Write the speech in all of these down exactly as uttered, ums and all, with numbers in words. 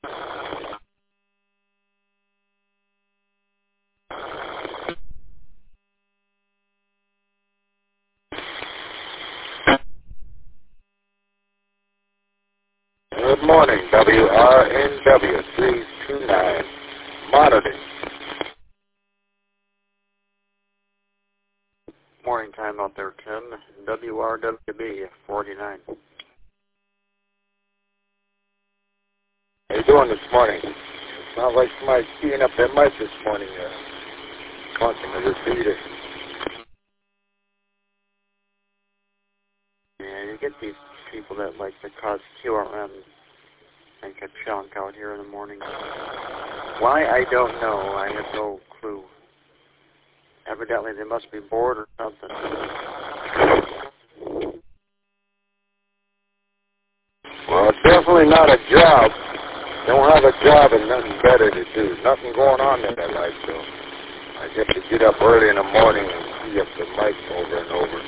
Good morning, W R N W three two nine, monitoring. Morning time out there, Tim. W R W B forty-nine. How you doing this morning? Sounds like somebody's keying up their mic this morning. Uh, talking to the repeater. Yeah, you get these people that like to cause Q R M and get junk out here in the morning. Why, I don't know. I have no clue. Evidently, they must be bored or something. Well, it's definitely not a job. Don't have a job and nothing better to do. Nothing going on in their life, so I get to get up early in the morning and see up the mic over and over.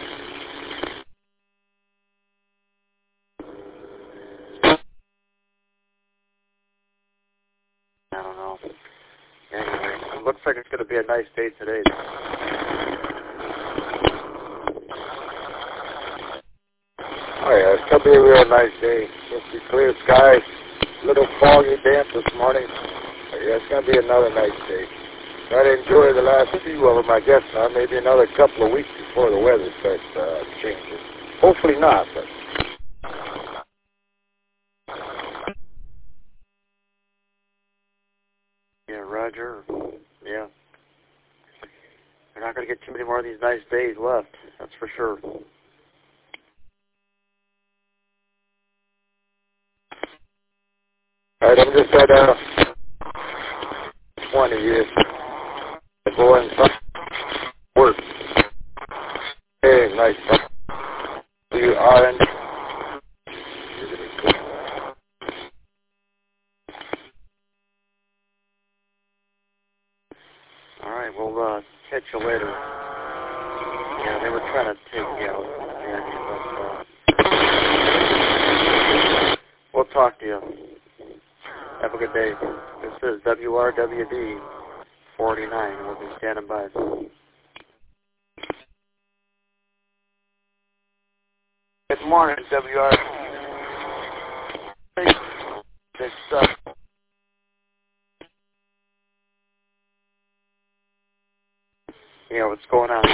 I don't know. Anyway, it looks like it's going to be a nice day today. Oh yeah, it's going to be a real nice day. It's supposed to be clear skies, little foggy damp this morning. But yeah, it's going to be another nice day. Try to enjoy the last few of them, I guess. Now, maybe another couple of weeks before the weather starts uh, changing. Hopefully not, but... Yeah, Roger. Yeah. We're not going to get too many more of these nice days left. That's for sure. All right, I'm just at uh, twenty years. I go and work. Hey, nice. You are in. All right, we'll uh, catch you later. Yeah, they were trying to take me out. Yeah, but, uh, we'll talk to you. Have a good day. This is W R W D forty-nine. We'll be standing by. Good morning, W R. This, uh, yeah, what's going on?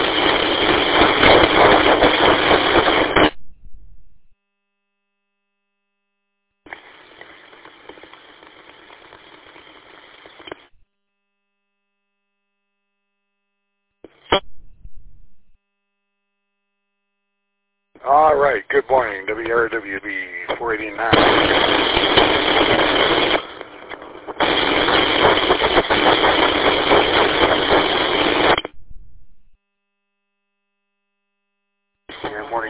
All right, good morning, W R W B four eighty-nine. Yeah, morning.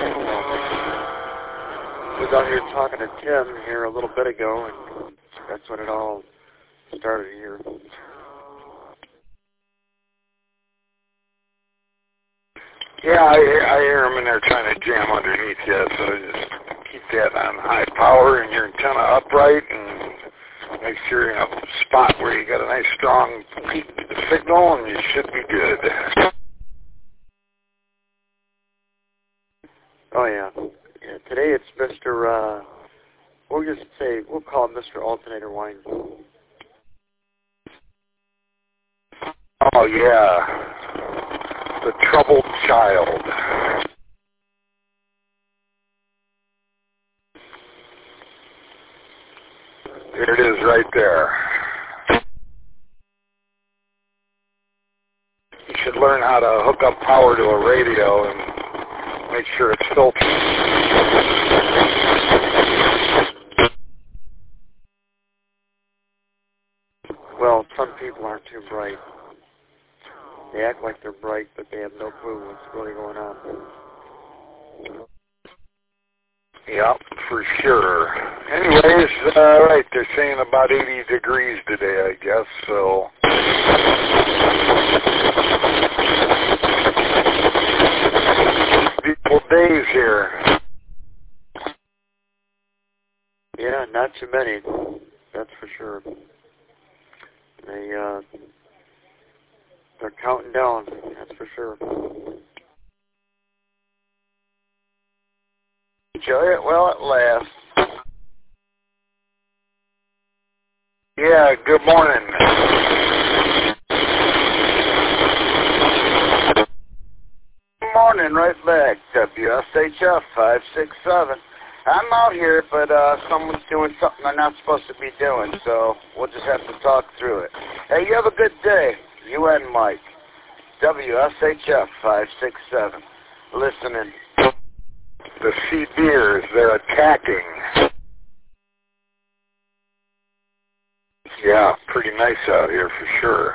I was out here talking to Tim here a little bit ago, and that's when it all started here. Yeah, I, I hear them in there trying to jam underneath you, so just keep that on high power and your antenna upright and make sure you're in a spot where you got a nice strong signal and you should be good. Oh, yeah. Yeah, today it's Mister, uh, we'll just say, we'll call him Mister Alternator Wine. Oh, yeah. The troubled child. There it is right there. You should learn how to hook up power to a radio and make sure it's filtered. Well, some people aren't too bright. They act like they're bright, but they have no clue what's really going on. Yep, for sure. Anyways, uh, right, they're saying about eighty degrees today, I guess, so... Beautiful days here. Yeah, not too many. That's for sure. They, uh, they're counting down. That's for sure. Enjoy it while it lasts. Yeah, good morning. Good morning, right back. W S H F five six seven. I'm out here, but uh, someone's doing something they're not supposed to be doing, so we'll just have to talk through it. Hey, you have a good day. You and Mike. W S H F five six seven. Listening. The Sea Bears, they're attacking. Yeah, pretty nice out here for sure.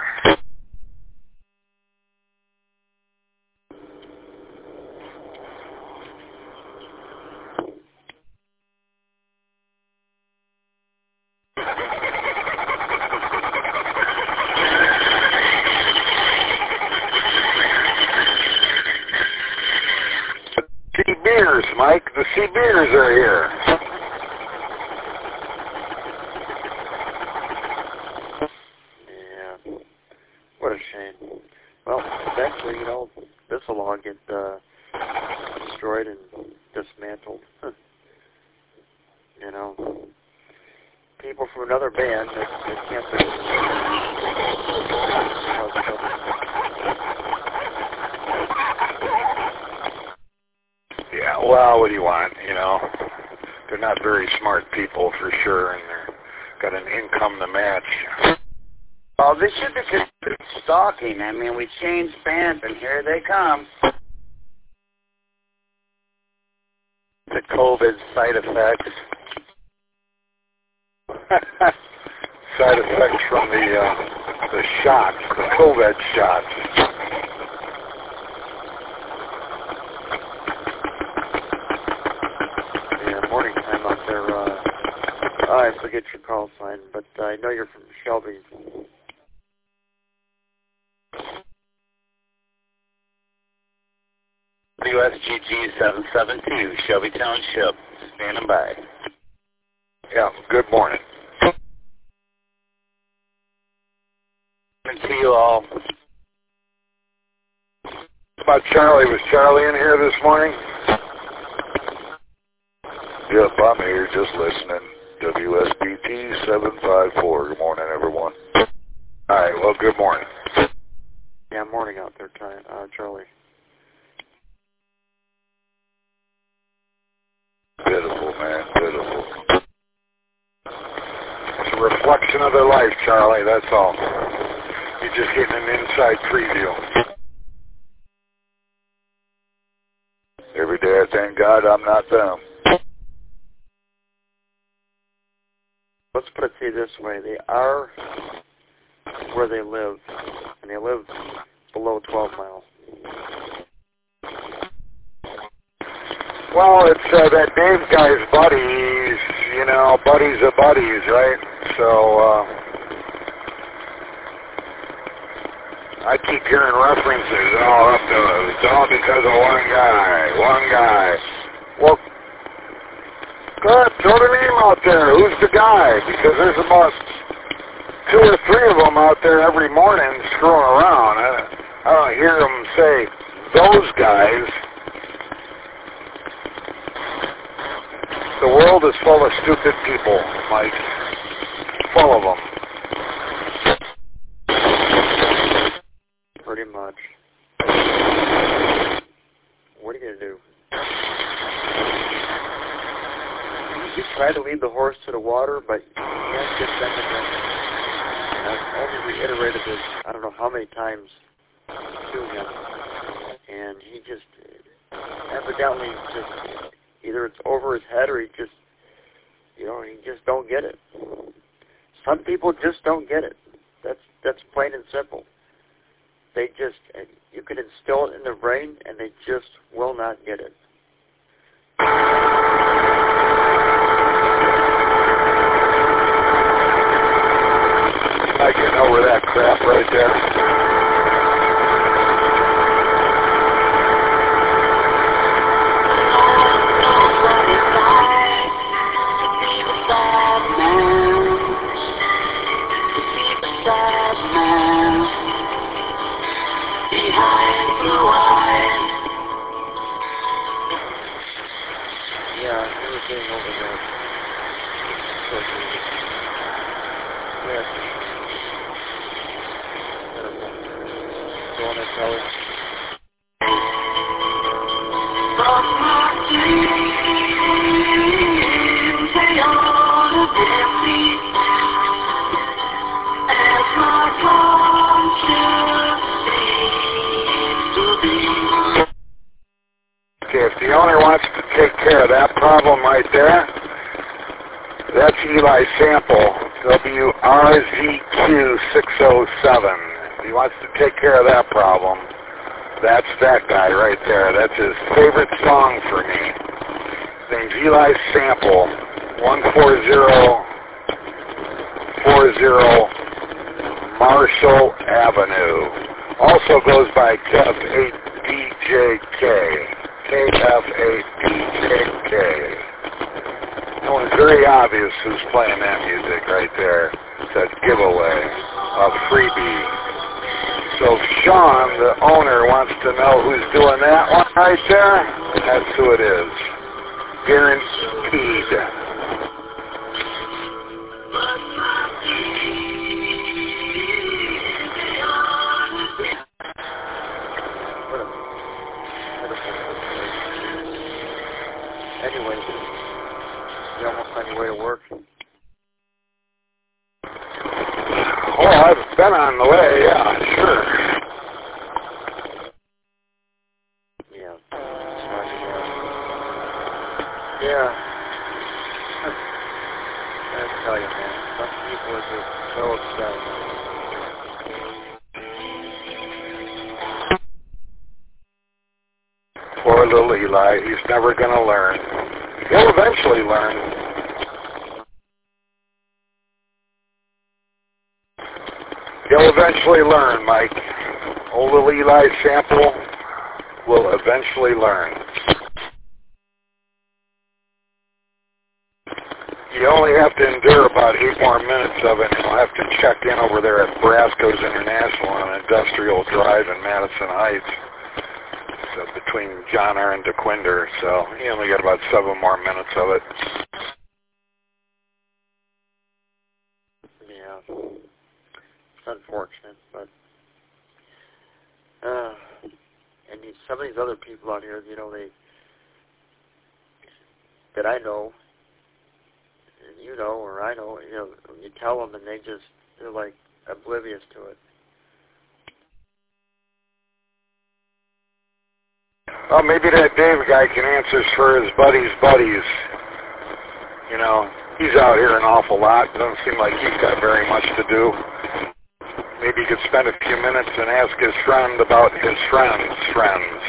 Sea Bears, Mike. The Sea Bears are here. Yeah. What a shame. Well, eventually, you know, this will all get uh, destroyed and dismantled. You know, people from another band, they, they can't fix it. Yeah, well, what do you want, you know? They're not very smart people for sure, and they're got an income to match. Well, this should be considered stalking. I mean, we changed bands, and here they come. The COVID side effects. Side effects from the uh, the shots, the COVID shots. Yeah, morning time out there. Uh, oh, I forget your call sign, but I know you're from Shelby. W S G G seven seven two, Shelby Township, standing by. Yeah, good morning. Good to you all. How about Charlie? Was Charlie in here this morning? Yep, I'm here just listening. W S B T seven five four. Good morning, everyone. All right, well, good morning. Yeah, morning out there, Ty, uh, Charlie. Pitiful, man, pitiful. It's a reflection of their life, Charlie, that's all. You're just getting an inside preview. Every day I thank God I'm not them. Let's put it to you this way. They are where they live, and they live below twelve mile. Well, it's uh, that Dave guy's buddies, you know, buddies of buddies, right? So, uh, I keep hearing references, oh, up to, it's all because of one guy, one guy. Well, go ahead, throw the name out there. Who's the guy? Because there's about two or three of them out there every morning screwing around. I, I don't hear them say, those guys. The world is full of stupid people, Mike. Full of them. Pretty much. What are you going to do? You try to lead the horse to the water, but you can't get them to drink it. And I've only reiterated this, I don't know how many times to him. And he just, evidently, just, either it's over his head or he just, you know, he just don't get it. Some people just don't get it. That's that's plain and simple. They just, you can instill it in their brain, and they just will not get it. I get over that crap right there. Yes. Go on and tell it. From my dreams, they ought to be as my conscience seems to be. Okay, if the owner wants to take care of that problem right there, that's Eli Sample, W R Z Q six oh seven. If he wants to take care of that problem, that's that guy right there. That's his favorite song for me. His name's Eli Sample, one four zero four zero Marshall Avenue. Also goes by K F eight D J K. K F eight D J K. It was very obvious who's playing that music right there. It's a giveaway, a freebie. So if Sean, the owner, wants to know who's doing that one right there, that's who it is. Guaranteed. Anyway, you almost on your way to work? Oh, I've been on the way, yeah, sure. Yeah. Yeah. I tell you, man, some people are just so upset. Poor little Eli, he's never going to learn. He'll eventually learn. He'll eventually learn, Mike. Old little Eli Sample will eventually learn. You only have to endure about eight more minutes of it, and you'll have to check in over there at Brasco's International on Industrial Drive in Madison Heights. So between John R. and DeQuinder, so you only got about seven more minutes of it. Yeah, it's unfortunate, but uh, and these, some of these other people out here, you know, they that I know, and you know, or I know, you know, you tell them and they just they're like oblivious to it. Well, maybe that Dave guy can answer for his buddies' buddies. You know, he's out here an awful lot. Doesn't seem like he's got very much to do. Maybe he could spend a few minutes and ask his friend about his friend's friends.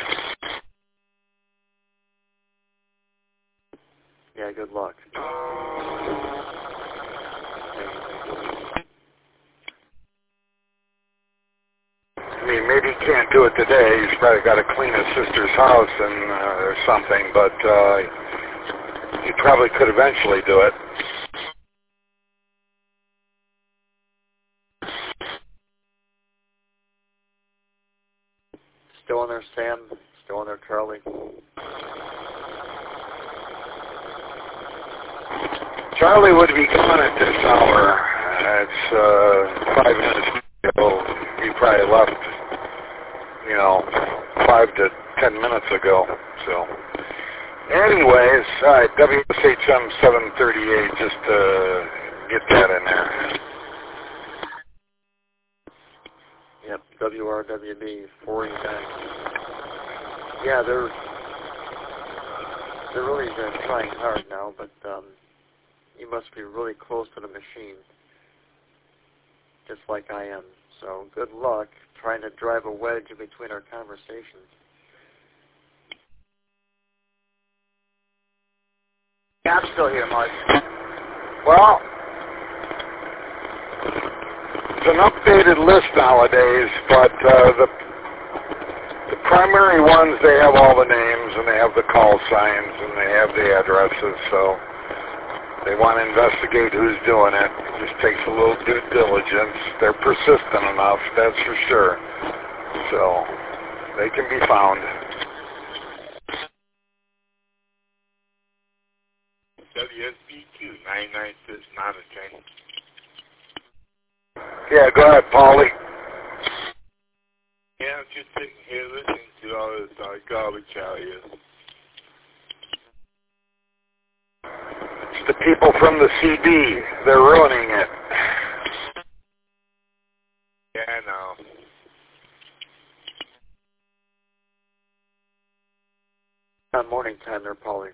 Yeah, good luck. I mean, maybe he can't do it today. He's probably got to clean his sister's house and uh, or something, but uh, he probably could eventually do it. Still on there, Sam? Still on there, Charlie? Charlie would be gone at this hour. It's uh, five minutes ago. He probably left, you know, five to ten minutes ago. So, anyways, all right, W S H M seven thirty-eight, just to get that in there. Yep, W R W B forty-nine. Yeah, they're they're really uh, trying hard now, but um, you must be really close to the machine, just like I am. So good luck trying to drive a wedge in between our conversations. Yeah, I'm still here, Mark. Well, it's an updated list nowadays, but uh, the the primary ones, they have all the names and they have the call signs and they have the addresses, so they want to investigate who's doing it. It just takes a little due diligence. They're persistent enough, that's for sure. So they can be found. W S B Q nine nine six monitoring. Yeah, go ahead, Paulie. Yeah, I'm just sitting here listening to all this uh, garbage out here. It's the people from the C B. They're ruining it. Yeah, I know. On morning time there, Paulie.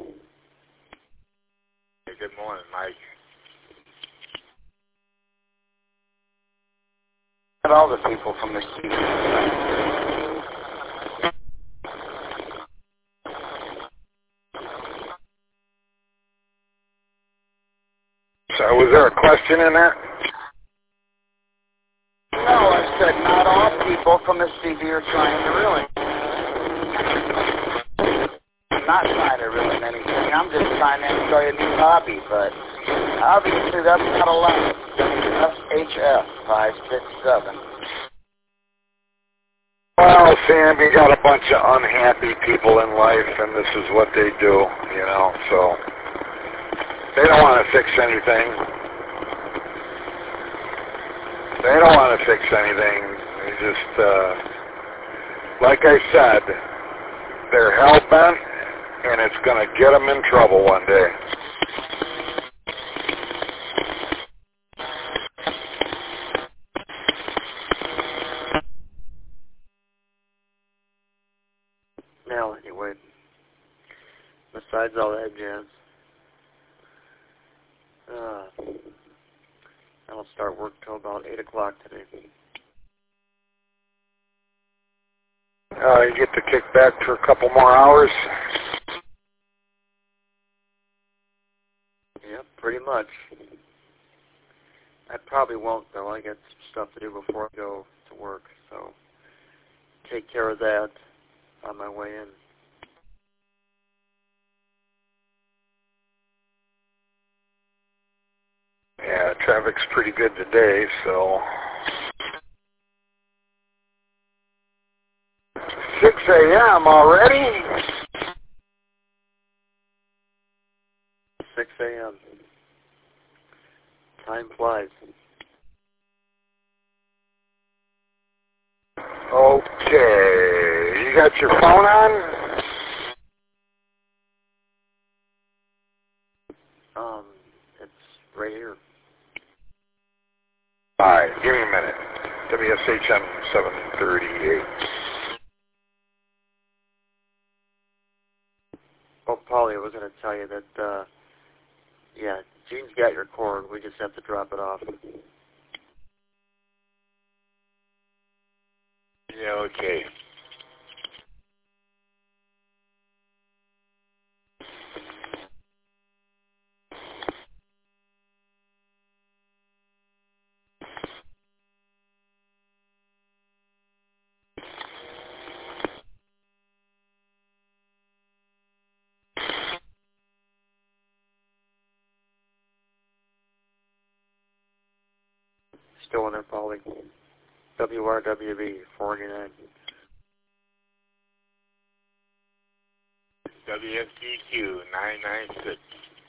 Hey, good morning, Mike. And all the people from the C B. So was there a question in that? No, I said not all people from the C B are trying to ruin. I'm not trying to ruin anything. I'm just trying to enjoy a new hobby, but obviously that's not allowed. S H F five six seven. Well, Sam, you got a bunch of unhappy people in life, and this is what they do, you know, so they don't want to fix anything. They don't want to fix anything. They just, uh, like I said, they're hell-bent, and it's going to get them in trouble one day. Now, anyway, besides all that jazz, uh, I don't start work till about eight o'clock today. Uh, you get to kick back for a couple more hours. Yeah, pretty much. I probably won't, though. I got some stuff to do before I go to work, so take care of that on my way in. Yeah, traffic's pretty good today, so six a.m. already? six a.m. Time flies. Okay. You got your phone on? Um, it's right here. All right, give me a minute. W S H M seven thirty-eight. Oh, Polly, I was going to tell you that, uh, yeah, Gene's got your cord. We just have to drop it off. Yeah, okay. Still in there, Polly. W R W B, forty-nine. W S D Q nine nine six.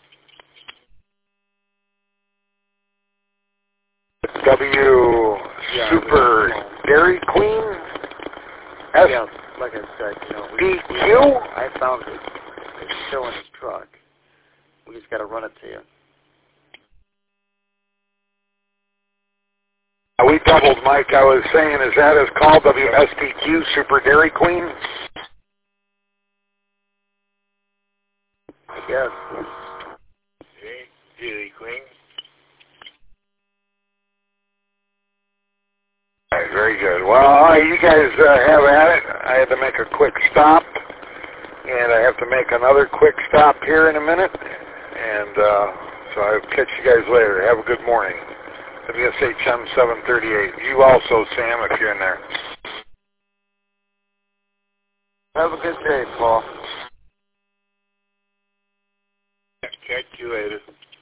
W Yeah, Super Dairy Queen? S yeah, like I said, you know, we, B we, Q? I found it. It's still in his truck. We just got to run it to you. We doubled, Mike. I was saying, is that is called W S D Q Super Dairy Queen? I guess. Hey, Dairy Queen. All right, very good. Well, all right, you guys uh, have at it. I had to make a quick stop, and I have to make another quick stop here in a minute. And uh, so I'll catch you guys later. Have a good morning. W S H M seven thirty-eight. You also, Sam, if you're in there. Have a good day, Paul. Catch you later.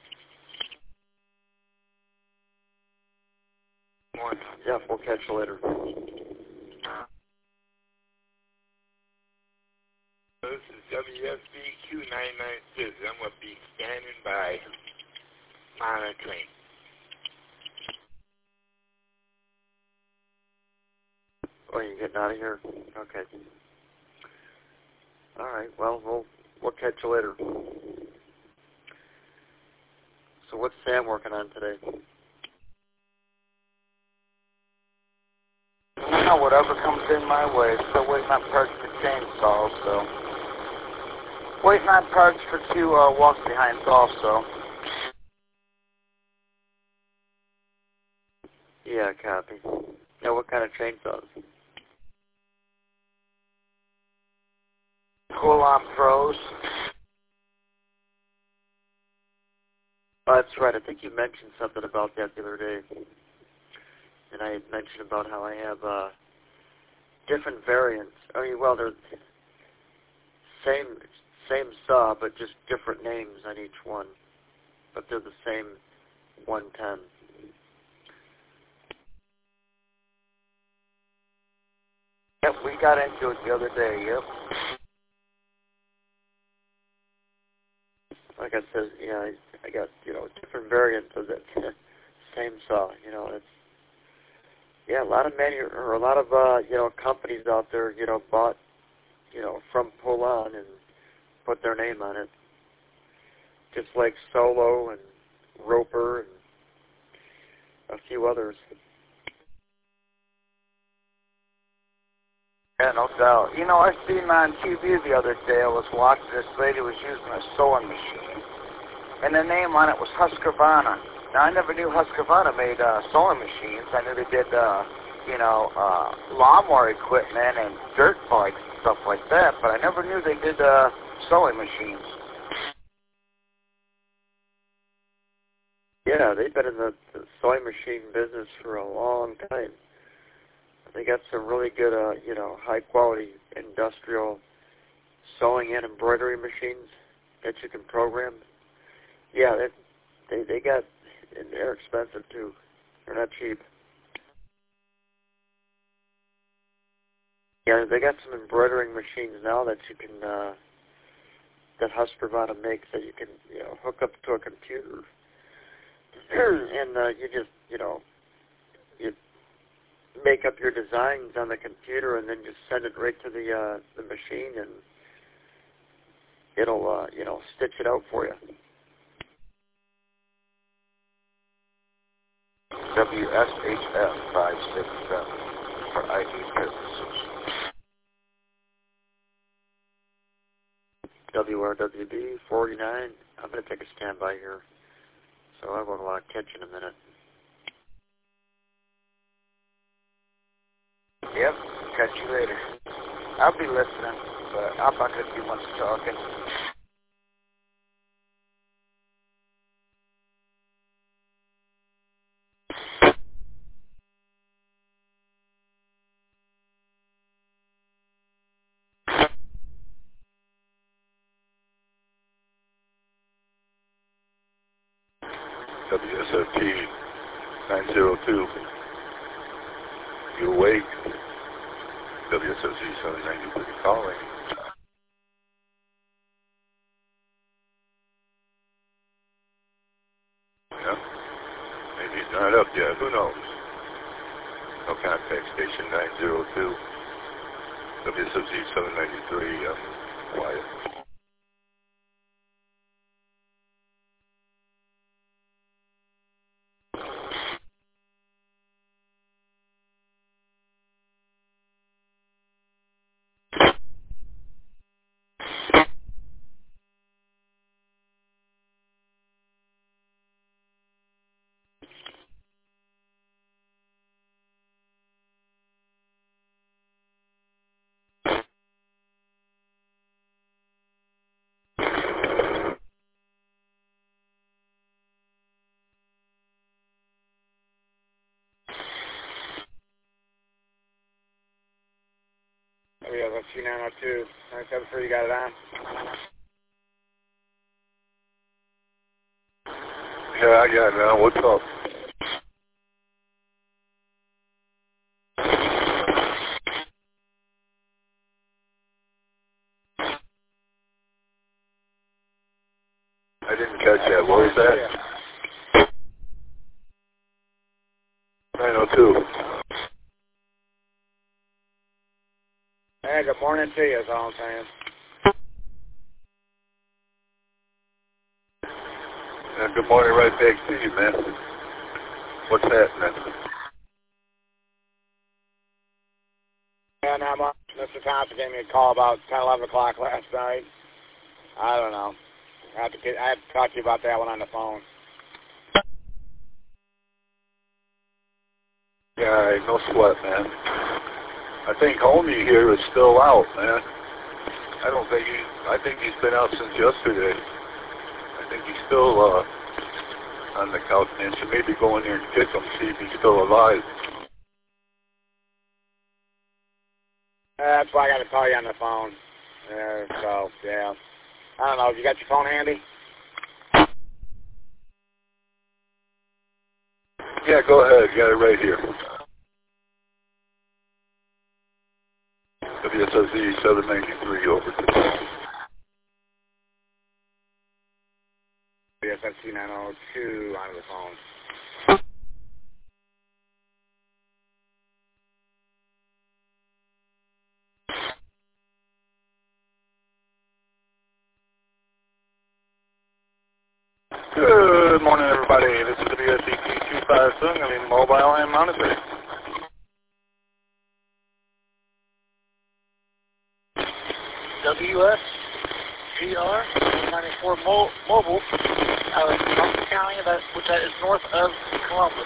Morning. Yeah, we'll catch you later. This is W S D Q nine nine six. I'm going to be standing by monitoring. Oh, you getting out of here? Okay. All right. Well, we'll we'll catch you later. So what's Sam working on today? You know, whatever comes in my way. Still waiting on parts for chainsaws, so. Waiting on parts for two uh, walk behinds also. Yeah, copy. Now, what kind of chainsaws? Cool-on Pros. Oh, that's right. I think you mentioned something about that the other day. And I had mentioned about how I have uh, different variants. I mean, well, they're same same saw, but just different names on each one. But they're the same one ten. Yep, we got into it the other day, yep. Like I said, you know, I, I got, you know, different variants of that same saw. You know, it's, yeah, a lot of manu- or a lot of, uh, you know, companies out there, you know, bought, you know, from Pull-On and put their name on it. Just like Solo and Roper and a few others. Yeah, no doubt. You know, I seen on T V the other day, I was watching this lady was using a sewing machine, and the name on it was Husqvarna. Now, I never knew Husqvarna made uh, sewing machines. I knew they did, uh, you know, uh, lawnmower equipment and dirt bikes and stuff like that, but I never knew they did uh, sewing machines. Yeah, they've been in the, the sewing machine business for a long time. They got some really good, uh, you know, high-quality industrial sewing and embroidery machines that you can program. Yeah, they they, they got, and they're expensive too. They're not cheap. Yeah, they got some embroidering machines now that you can, uh, that Husqvarna makes that you can, you know, hook up to a computer, and uh, you just, you know, you make up your designs on the computer and then just send it right to the uh, the machine, and it'll uh, you know, stitch it out for you. W S H F five six seven for I D purposes. W R W B forty-nine. I'm going to take a standby here, so I will uh, catch you in a minute. Yep, catch you later. I'll be listening, but I'm not going to do much talking. W S F T nine zero two. You awake? W S F T seven ninety-three calling. Yeah. Maybe it's not up yet. Who knows? No contact station nine zero two. W S F T seven ninety-three. Um, quiet. Oh yeah, that's C nine oh two. nine seven three, you got it on? Yeah, I got it now. What's up? I didn't catch that. What was that? nine oh two. Hey, good morning to you, is all I'm saying. Uh, good morning right back to you, man. What's happening? Yeah, not much. Mister Thompson gave me a call about ten, eleven o'clock last night. I don't know. I have to get, I have to talk to you about that one on the phone. Yeah, no sweat, man. I think homie here is still out, man. I don't think he, I think he's been out since yesterday. I think he's still uh, on the couch, man. So maybe go in there and kick him, see if he's still alive. Uh, that's why I got to call you on the phone. Uh, so, yeah. I don't know. You got your phone handy? Yeah, go ahead. Got it right here. W S S E seven ninety-three over to W S S E nine oh two on the phone. Good morning, everybody. This is W S E T two five seven. I mean, mobile and monitoring. W S G R ninety-four mo mobile out of Trumbull County, that, which that is north of Columbus.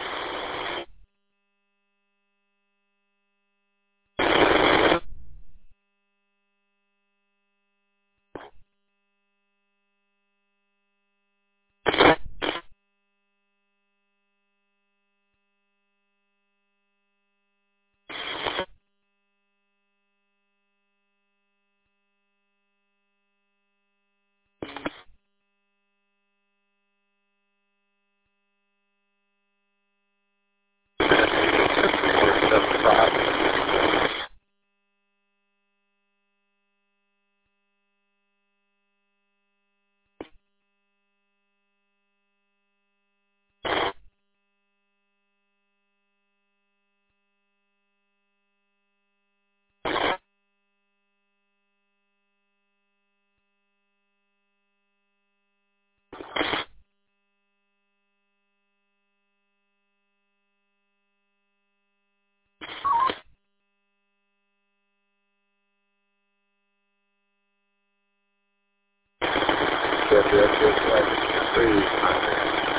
W S S E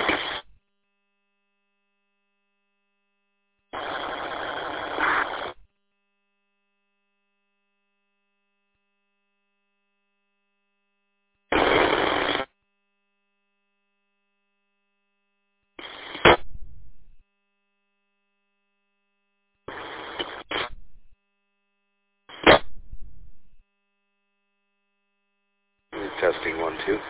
testing one, two.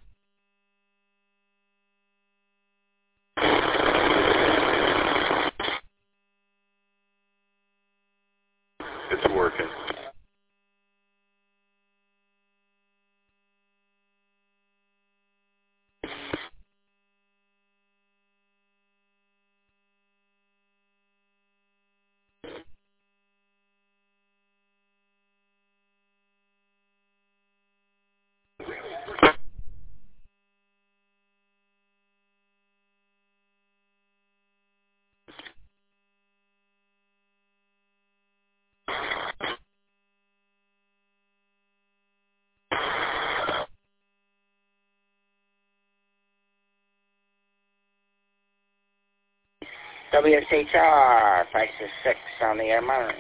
It's working. W S H R five six six on the air monitoring.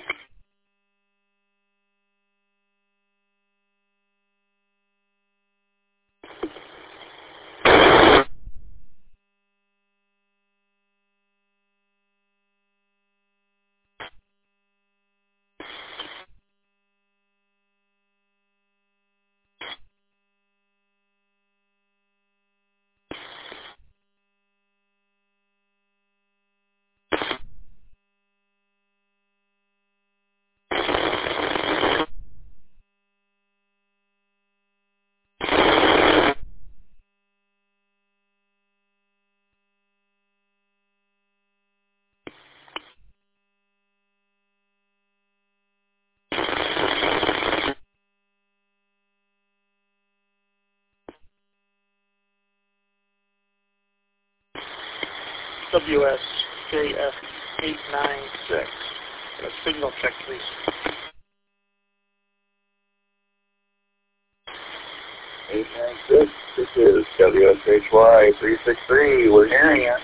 W S J F eight nine six. A signal check, please. eight nine six, this is W S H Y three six three. We're hearing you.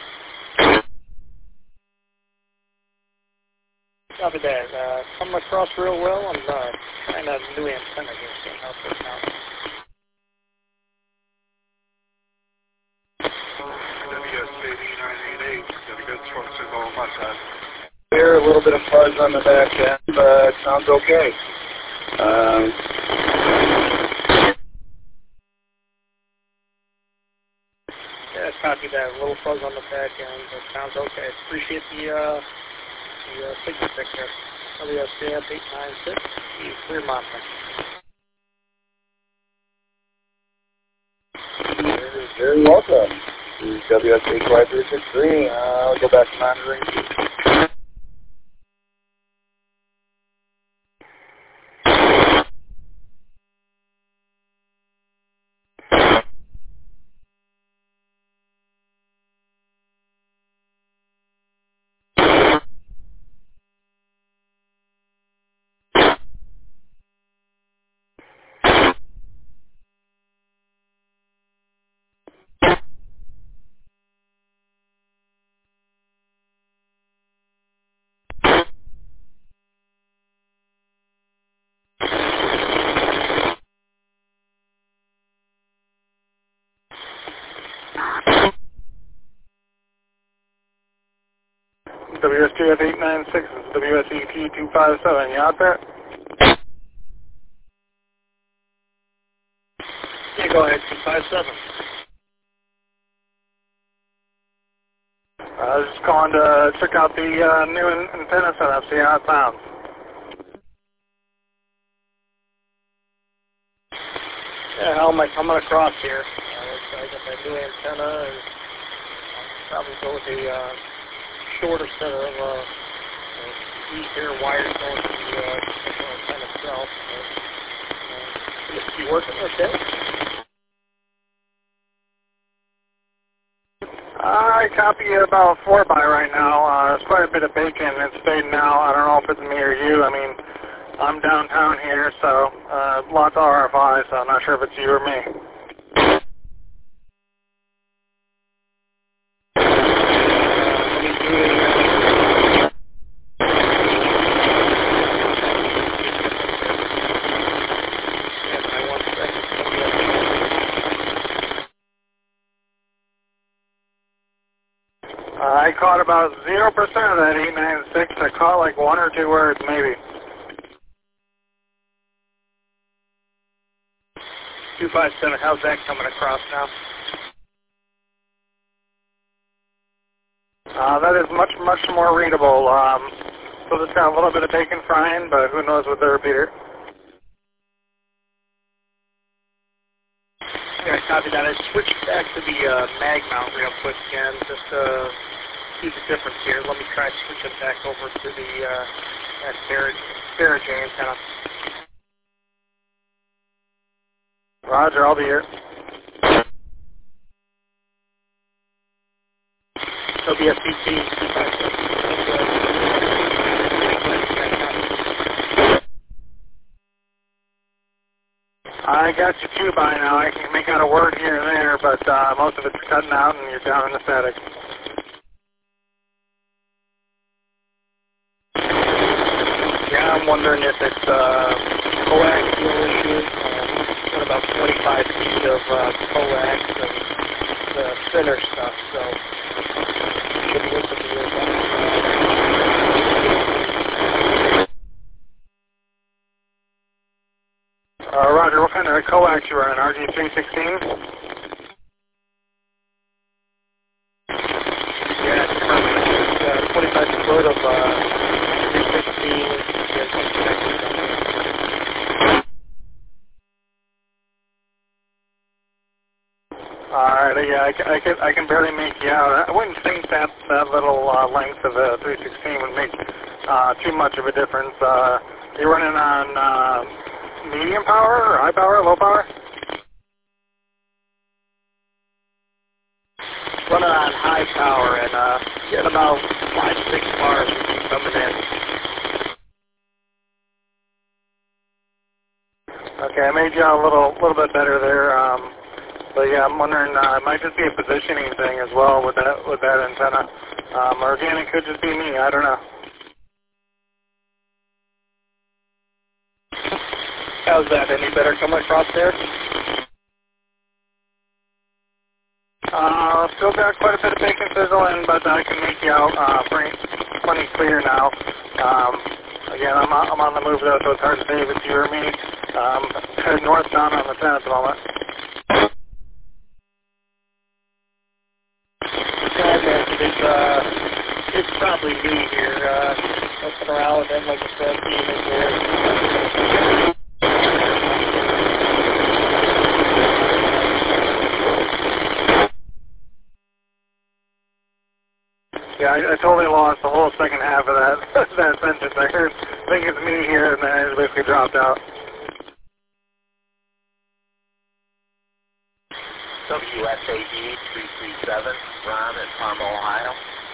Copy that. Uh, coming across real well. I'm uh, trying out a new antenna here, seeing how it works out. W S J D nine eight eight, got a good strong signal on my side. Here, a little bit of fuzz on the back end, but sounds okay. Um, Yeah, copy that. A little fuzz on the back end, but sounds okay. Appreciate the, uh, the uh, signal check there. W S J F eight nine six, clear monitoring. You're very welcome. This is W S H Y three six three. Uh, I'll go back to monitoring. W S J F eight nine six, W S E T two five seven, you out there? Yeah, go ahead, two five seven. I was just calling to check out the uh, new an- antenna setup, see how it sounds. Yeah, how am I coming across here? Uh, I got that new antenna, and I'll probably go with a uh, shorter set of uh, E-pair wires going to the uh, antenna itself. But, uh, it be working okay? I copy about four by right now. Uh, there's quite a bit of bacon. It's fading out. I don't know if it's me or you. I mean, I'm downtown here, so uh, lots of R F I, so I'm not sure if it's you or me. Uh, I caught about zero percent of that eight nine six. I caught like one or two words, maybe. two five seven, how's that coming across now? Uh, that is much, much more readable. Um, so it's got a little bit of bacon frying, but who knows with the repeater. Yeah, I copy that. I switched back to the uh, mag mount real quick again, just to uh, see the difference here. Let me try switching back over to the uh, that Barrage antenna. Roger, I'll be here. W S E T two five seven. I got you two by now. I can make out a word here and there, but uh, most of it's cutting out and you're down in the static. Yeah, I'm wondering if it's uh, coaxial issue. Uh, got about twenty-five feet of uh, coax and the thinner stuff, so should be able to do that. Uh, Roger, what kind of coax you running? R G three sixteen? Yeah, it's perfect. Uh, twenty-five foot of uh, three sixteen. Alright, yeah, I, can- I, can, I can barely make you out. I wouldn't think that, that little uh, length of a three sixteen would make uh, too much of a difference. Uh, you're running on uh, medium power, or high power, low power? running on high power and uh, getting about five, six bars we keep coming in. Okay, I made you out a little, little bit better there. Um, but yeah, I'm wondering, uh, it might just be a positioning thing as well with that, with that antenna. Um, or again, it could just be me. I don't know. How's that? Any better coming across there? Uh, still got quite a bit of bacon sizzle in, but I can make you out uh, pretty, plenty clear now. Um, again, I'm, I'm on the move though, so it's hard to say if it's you or me. Um, heading northbound on the ten at the moment. Yeah, I guess it's, uh, it's probably me here, uh, messing around with him, like I said, being in there. Yeah, I, I totally lost the whole second half of that that sentence. I heard, I think it's me here, and then I just basically dropped out. W S A D three three seven, Ron in Parma, Ohio.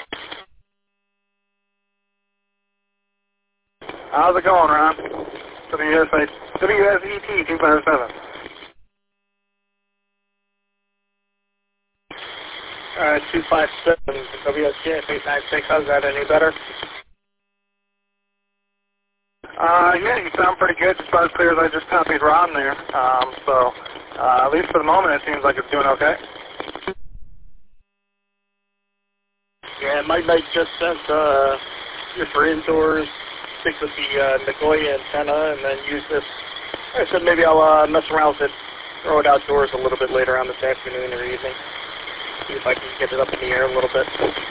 How's it going, Ron? W S E T two five seven. Alright, two five seven, W S G F eight nine six, how's that, any better? Uh, yeah, you sound pretty good, just about as clear as I just copied Ron there. Um, so, uh, at least for the moment, it seems like it's doing okay. Yeah, it might make just sense, uh, if for indoors, stick with the, uh, Nagoya antenna, and then use this. Like I said, maybe I'll, uh, mess around with it, throw it outdoors a little bit later on this afternoon or evening. See if I can get it up in the air a little bit.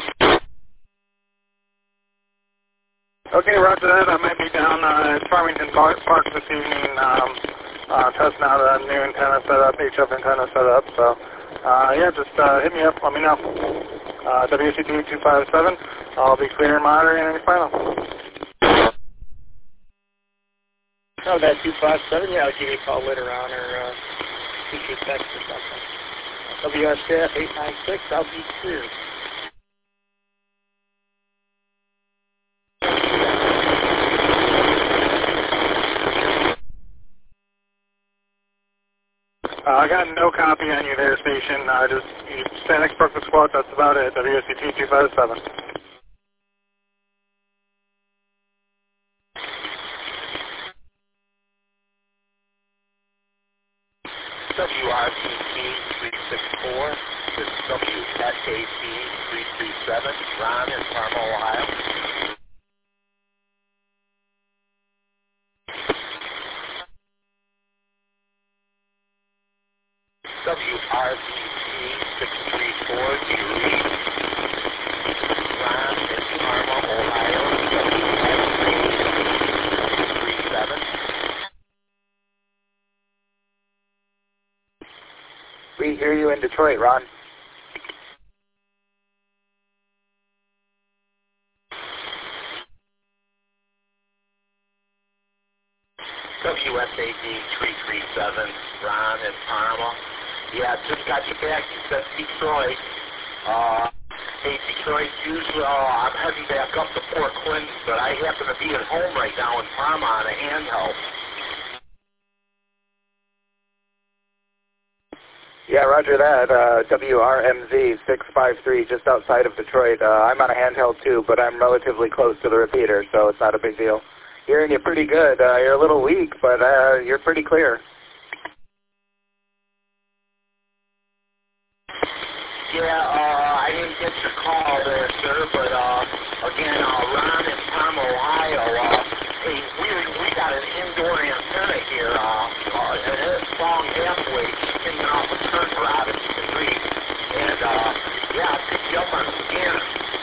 Okay, roger that. I might be down uh, at Farmington Park, Park this evening um, uh, testing out a new antenna setup, H F antenna setup. So, uh, yeah, just uh, hit me up. Let me know. Uh, W C T two five seven. I'll be clear and monitoring any final. Oh, that two five seven? Yeah, I'll give you a call later on or uh, shoot you a text or something. W S J F eight nine six, I'll be clear. Uh, I got no copy on you there, station. Uh, just you Stanex broke the squat. That's about it. W S C T two five seven. W R T T three six four, this is W S A T three three seven, Ron in Parma, Ohio. W R T T six three four, do you read? Ron in Parma, Ohio, W S A T three three seven. We hear you in Detroit, Ron. W S A D three three seven, Ron in Parma. Yeah, just got you back. You said Detroit. Uh, hey, Detroit, usually uh, I'm heading back up to Fort Clinton, but I happen to be at home right now in Parma on a handheld. Yeah, roger that. Uh, W R M Z six five three, just outside of Detroit. Uh, I'm on a handheld too, but I'm relatively close to the repeater, so it's not a big deal. Hearing you pretty good. Uh, you're a little weak, but uh, you're pretty clear. Yeah, uh, I didn't get your call there, sir, but uh, again, uh, Ron in Parma, Ohio, uh, hey, we, we got an indoor antenna here, uh, uh, and it's long halfway, hanging off a curtain rod, as you can read, and, uh, yeah, I picked you up on the scanner.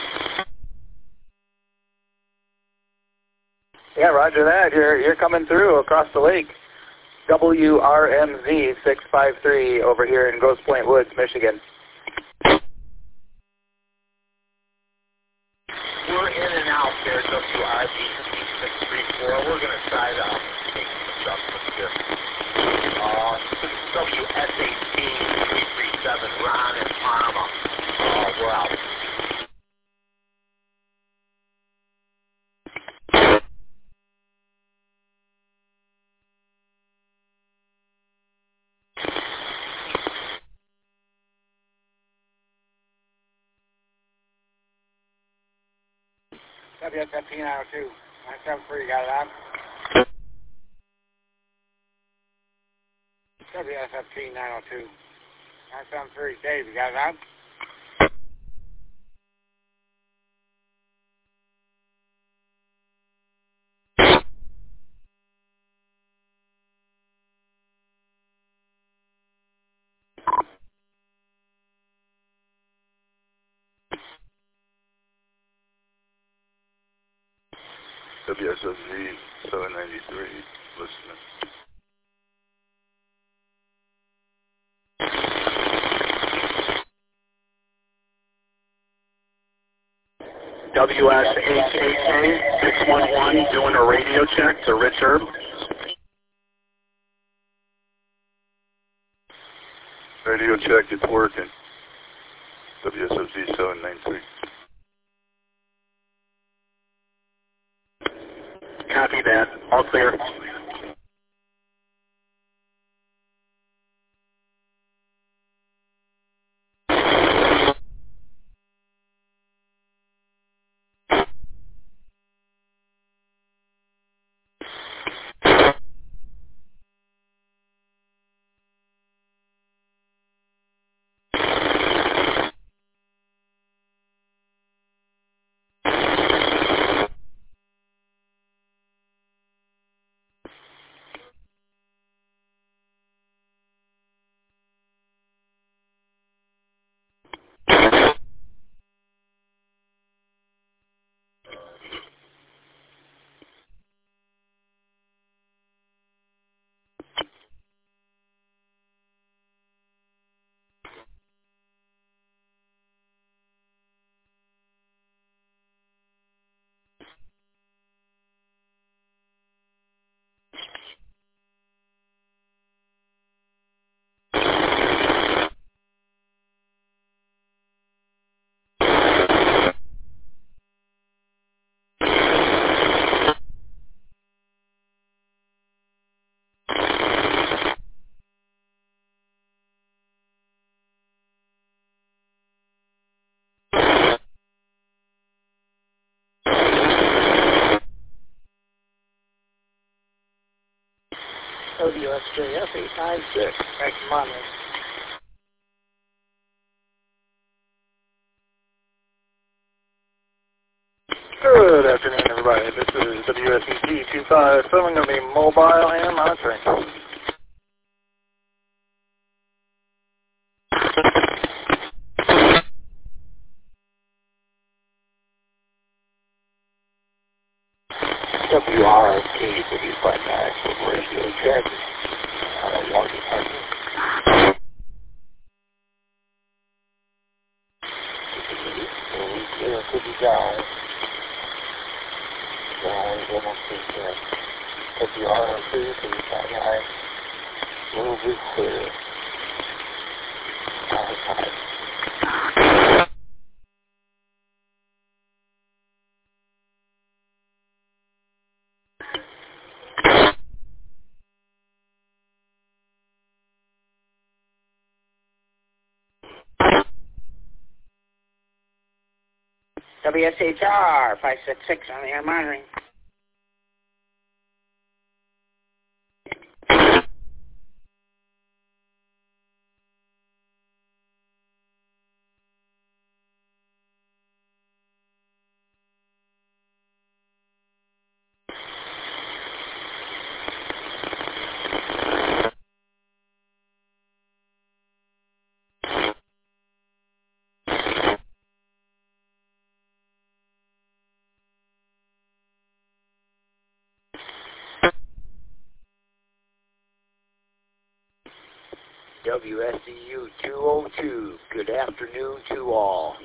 Yeah, roger that. You're, you're coming through across the lake. W R M Z six five three over here in Grosse Pointe Woods, Michigan. We're in and out there, W R D six three four. We're going to try to make some adjustments here. Uh, this is W S A T three three seven, Ron in Parma. Uh, uh, we're out. W S F T nine oh two. nine seven three, got it on? W S F T nine oh two. nine seven three, Dave, you got it on? W S F Z seven ninety-three, listening. W S H eight K six one one doing a radio check to Rich Herb. Radio check, it's working. W S F Z seven ninety-three. Copy that. All clear. W S J F eight nine six, back to Monterey. Good afternoon, everybody. This is W S E T two five seven, going to be mobile and monitoring. W R S T to be flight active radio check. Uh, walkie talkie. Clear, could be down. Down, almost clear. W R S T to be flight nine. Will be clear. Outside. W S H R five six six on the air monitoring. W S E U two oh two, good afternoon to all.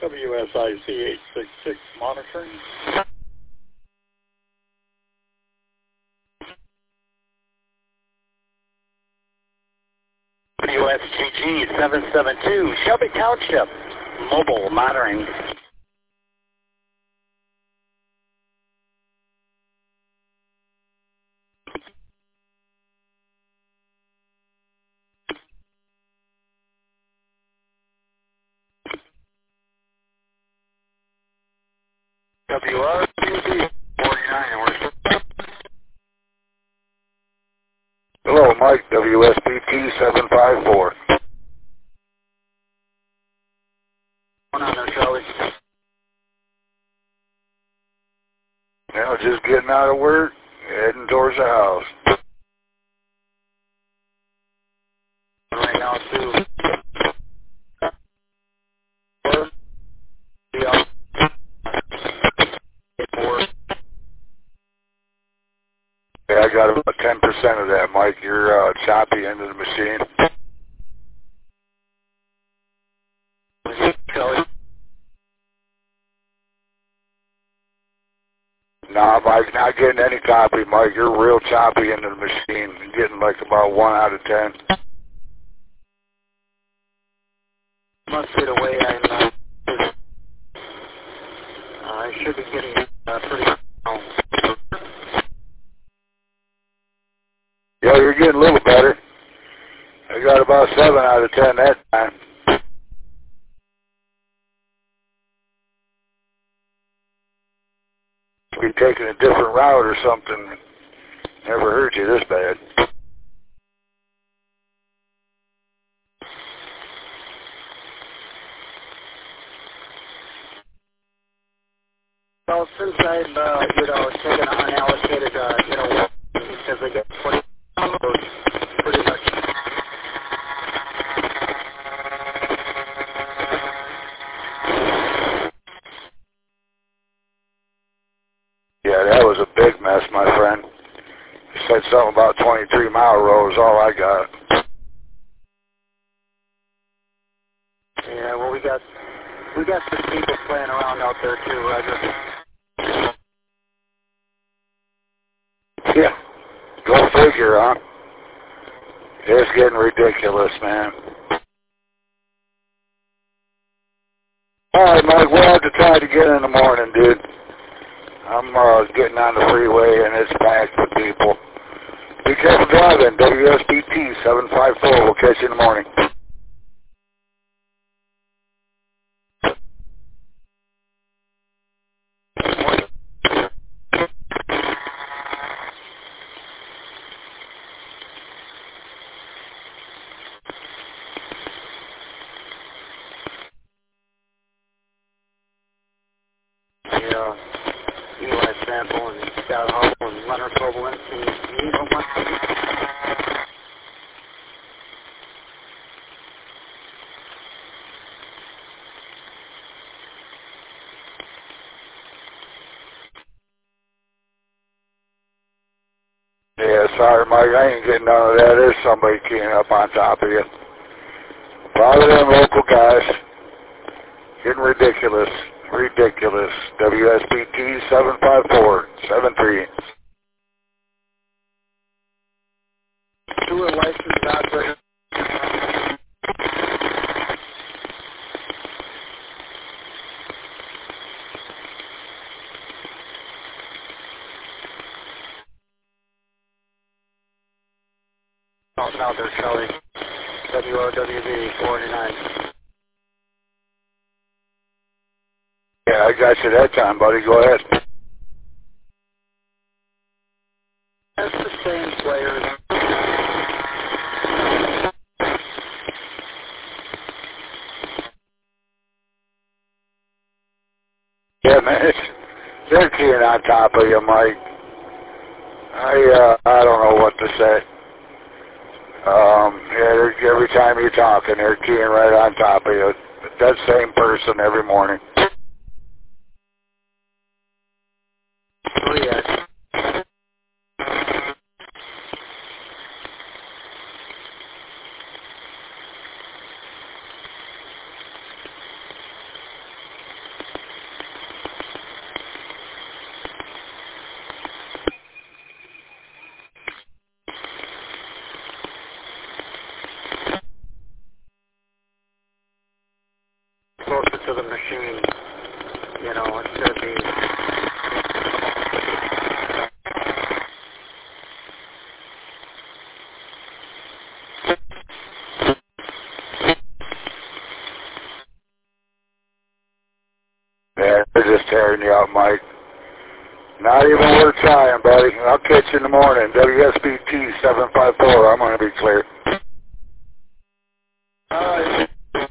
W S I C eight six six monitoring. W S G G seven seven two, Shelby Township, mobile monitoring. W R B B forty-nine, we're Hello, Mike, W S B T seven five four. going on there, Charlie. Now just getting out of work, heading towards the house. Right now, too. Yeah, I got about ten percent of that, Mike. You're uh, choppy into the machine. Charlie. Nah, Mike, not getting any copy, Mike. You're real choppy into the machine. Getting like about one out of ten. Must be the way I'm, uh, uh, I should be getting uh, pretty uh, Yeah, you're getting a little better. I got about seven out of ten that time. Be taking a different route or something. Never heard you this bad. Well, since I've, uh, you know, taken unallocated, uh, you know, because I get twenty hours, pretty much. Yeah, that was a big mess, my friend. You said something about twenty-three mile row is all I got. Yeah, well, we got, we got some people playing around out there, too, Roger. Yeah. Go figure, huh? It's getting ridiculous, man. All right, Mike, we'll have to try it again in the morning, dude. I'm uh, getting on the freeway, and it's packed with people. Be careful driving. W S B T seven five four. We'll catch you in the morning. Yeah, Eli Sample and Scott Hull and Leonard Kovalinski. You know what? Yeah, sorry, Mike. I ain't getting none of that. There's somebody keying up on top of you. A lot of them local guys. Getting ridiculous. Ridiculous. W S B T seven five four seven three. Two are licensed operators. Out out there, Charlie. W R W B forty-nine. Yeah, I got you that time, buddy. Go ahead. That's the same players. Yeah, man, it's, they're keying on top of you, Mike. I uh, I don't know what to say. Um, yeah, they're, every time you're talking, they're keying right on top of you. That same person every morning. Oh, yeah. to the machine. You know, it's going to be... Yeah, they're just tearing you out, Mike. Not even worth trying, buddy. I'll catch you in the morning. W S B T seven five four. I'm going to be clear. All right.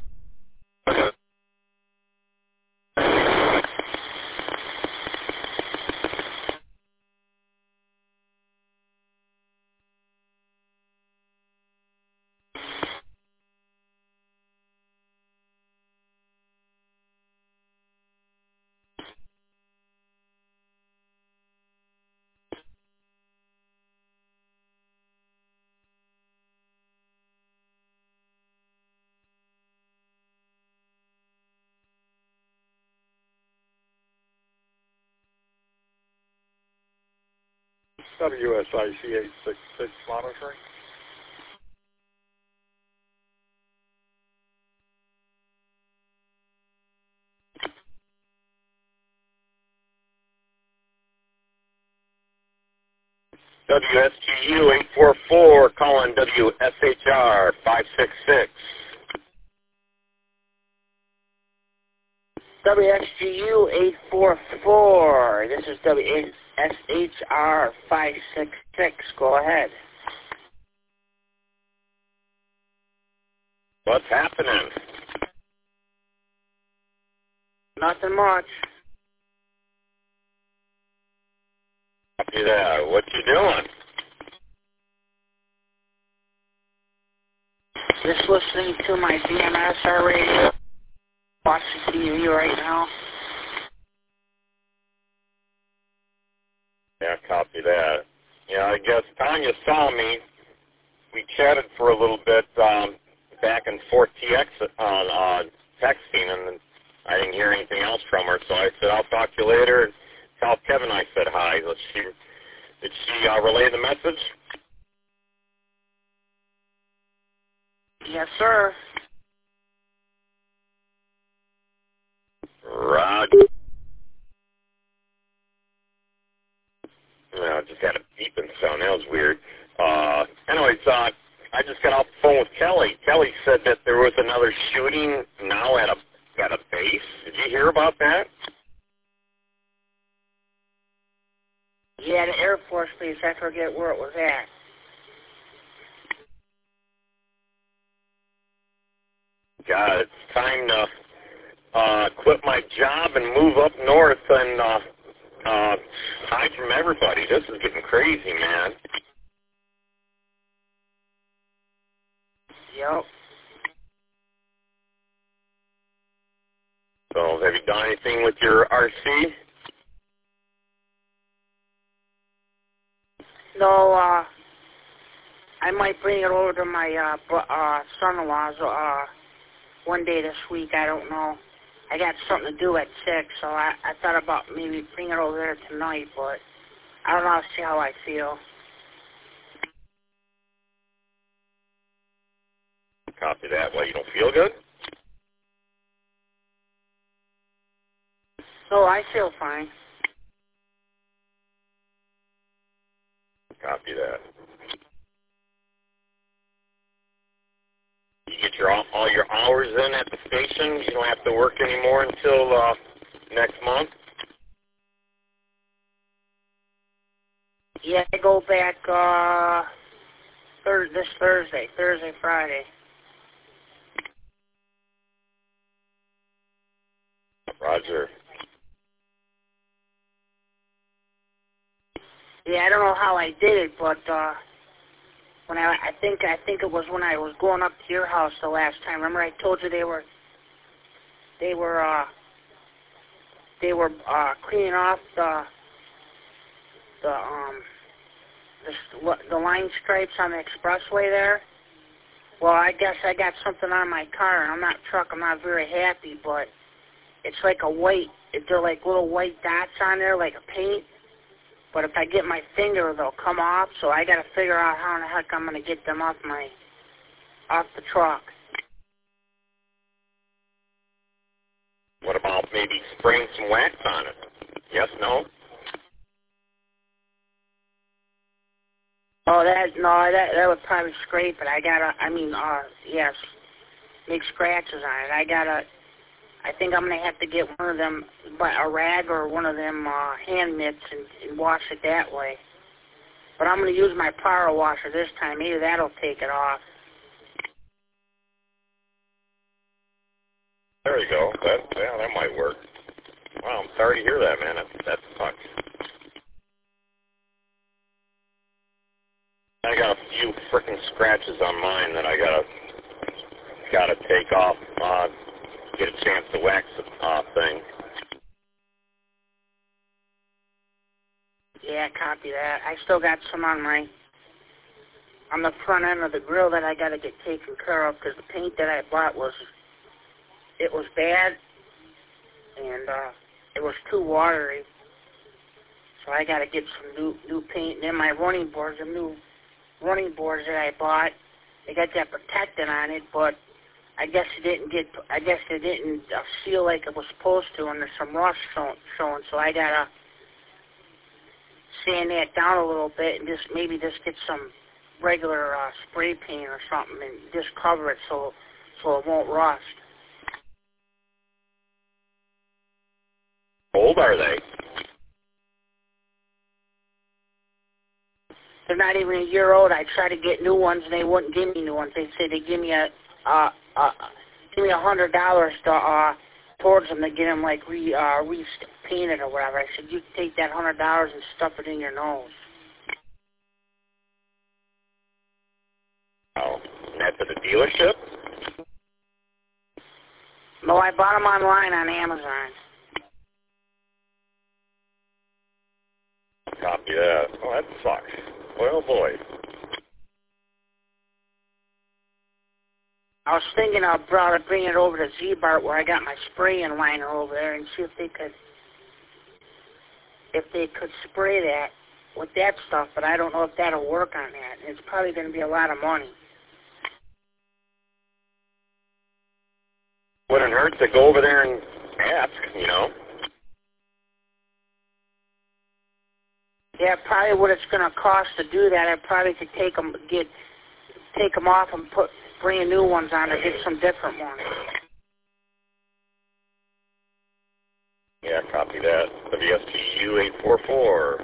W S I C eight six six monitoring. W S G U eight four four, calling W S H R five six six. W S G U eight four four, this is W S H R five six six, go ahead. What's happening? Nothing much. Copy that. What you doing? Just listening to my D M S R radio, watching T V right now. Yeah, copy that. Yeah, I guess Tanya saw me. We chatted for a little bit um, back and forth T X on uh, texting, and I didn't hear anything else from her, so I said, I'll talk to you later. Tell Kevin I said hi. Did she, did she uh, relay the message? Yes, sir. Roger. No, I just had a beeping sound. That was weird. Uh, anyways, uh, I just got off the phone with Kelly. Kelly said that there was another shooting now at a at a base. Did you hear about that? Yeah, the Air Force Base. I forget where it was at. God, it's time to uh, quit my job and move up north and uh, uh, hide from everybody. This is getting crazy, man. Yep. So have you done anything with your R C? No, uh, I might bring it over to my uh, bro- uh, son-in-law's uh, one day this week. I don't know. I got something to do at six, so I, I thought about maybe bringing it over there tonight, but I don't know. I'll see how I feel. Copy that. Well, you don't feel good? No, I feel fine. Copy that. You get your all your hours in at the station. You don't have to work anymore until uh, next month. Yeah, I go back uh, thir- this Thursday, Thursday, Friday. Roger. Yeah, I don't know how I did it, but uh, when I, I think I think it was when I was going up to your house the last time. Remember, I told you they were they were uh, they were uh, cleaning off the the um the the line stripes on the expressway there. Well, I guess I got something on my car, and I'm not truck. I'm not very happy, but it's like a white. They're like little white dots on there, like a paint. But if I get my finger, they'll come off. So I got to figure out how in the heck I'm going to get them off my off the truck. spraying some wax on it. Yes, no? Oh, that no, that that would probably scrape it. I gotta, I mean, uh, yes, make scratches on it. I gotta. I think I'm gonna have to get one of them, but a rag or one of them uh, hand mitts and, and wash it that way. But I'm gonna use my power washer this time. Maybe that'll take it off. There you go. That yeah, that might work. Well, I'm sorry to hear that, man. That that sucks. I got a few frickin' scratches on mine that I gotta gotta take off. Uh, get a chance to wax the uh, thing. Yeah, copy that. I still got some on my on the front end of the grill that I gotta get taken care of because the paint that I bought was it was bad and uh, it was too watery. So I gotta get some new new paint. And then my running boards, the new running boards that I bought, they got that protectant on it, but I guess it didn't get. I guess it didn't uh, seal like it was supposed to, and there's some rust show, showing. So I gotta sand that down a little bit and just maybe just get some regular uh, spray paint or something and just cover it so so it won't rust. How old are they? They're not even a year old. I tried to get new ones, and they wouldn't give me new ones. They said they give me a uh, uh, give me a hundred dollars to uh, towards them to get them like re uh, repainted or whatever. I said you take that hundred dollars and stuff it in your nose. Oh, that's at the dealership? No, I bought them online on Amazon. Copy that. Oh, that sucks. Well, boy. I was thinking I'll probably bring it over to Z-Bart where I got my spraying liner over there and see if they could, if they could spray that with that stuff, but I don't know if that'll work on that. It's probably going to be a lot of money. Wouldn't hurt to go over there and ask, you know. Yeah, probably what it's going to cost to do that. I probably could take them, get, take them off and put brand new ones on or get some different ones. Yeah, copy that. W S T U eight four four.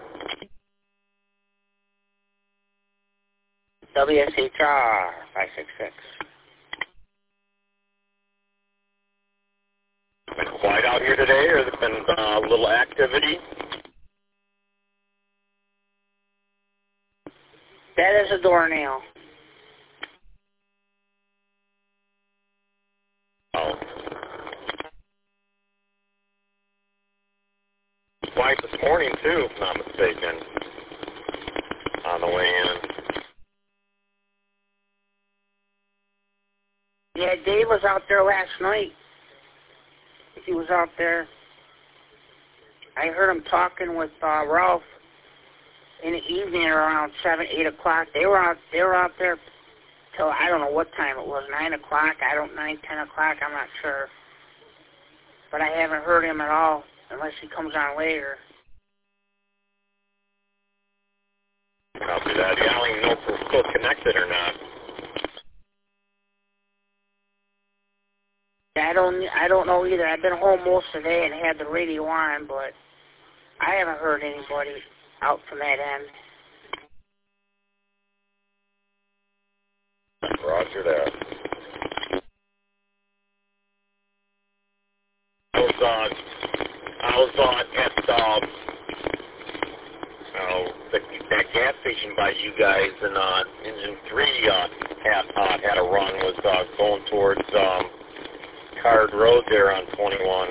W S H R five six six. Been quiet out here today, or has there been uh, a little activity? That is a doornail. Oh. Quiet this morning, too, if I'm not mistaken, on the way in. Yeah, Dave was out there last night. He was out there. I heard him talking with uh, Ralph in the evening around seven, eight o'clock. They were out. They were out there till I don't know what time it was. Nine o'clock. I don't nine, ten o'clock. I'm not sure. But I haven't heard him at all unless he comes on later. Copy that. Yeah, I don't even know if we're still connected or not. I don't. I don't know either. I've been home most of the day and had the radio on, but I haven't heard anybody out from that end. Roger that. I was on. I was on at um, oh, the, that gas station by you guys, and uh, engine three uh, had uh, had a run. Was uh, going towards um, Card Road there on twenty-one.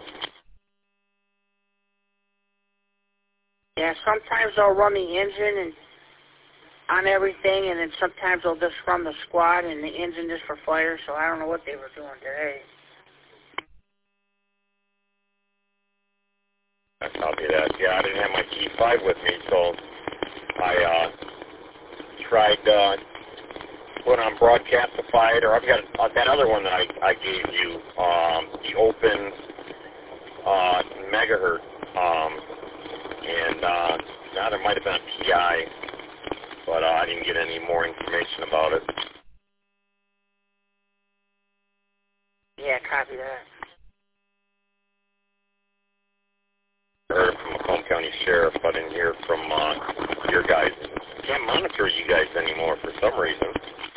Yeah, sometimes they'll run the engine and on everything, and then sometimes they'll just run the squad and the engine just for fire. So I don't know what they were doing today. I copy that. Yeah, I didn't have my T five with me, so I uh, tried uh, put on Broadcastified, or I've got uh, that other one that I, I gave you, um, the open uh, megahertz, um, and uh, now there might have been a P I, but uh, I didn't get any more information about it. Yeah, copy that. I heard from Macomb County Sheriff. I didn't hear from uh, your guys. Can't monitor you guys anymore for some reason.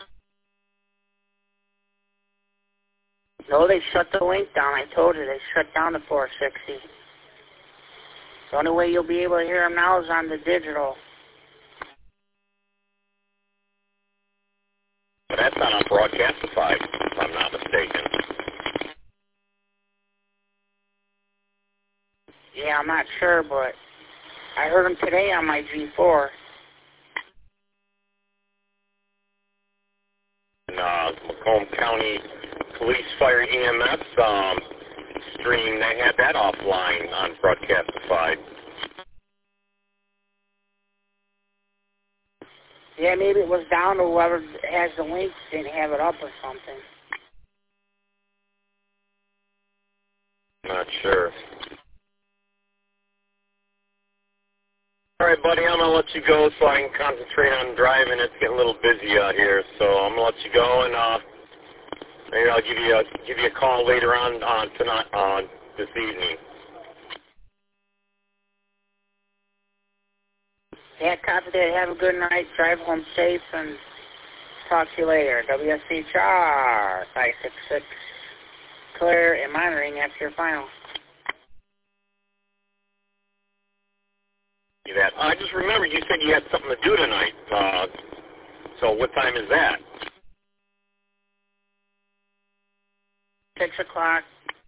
No, they shut the link down. I told you, they shut down the four sixty. The only way you'll be able to hear them now is on the digital. But that's not on Broadcastify, if I'm not mistaken. Yeah, I'm not sure, but I heard them today on my G four. And, uh, Macomb County Police, Fire, E M S um, stream, they had that offline on Broadcastify. Yeah, maybe it was down to whoever has the link didn't have it up or something. Not sure. All right, buddy, I'm going to let you go so I can concentrate on driving. It's getting a little busy out here, so I'm going to let you go, and uh, maybe I'll give you a, give you a call later on, on tonight, on this evening. Yeah, copy that. Have a good night. Drive home safe, and talk to you later. W S H R five six six, clear and monitoring after your final. That. I just remembered you said you had something to do tonight. Uh, so what time is that? Six o'clock.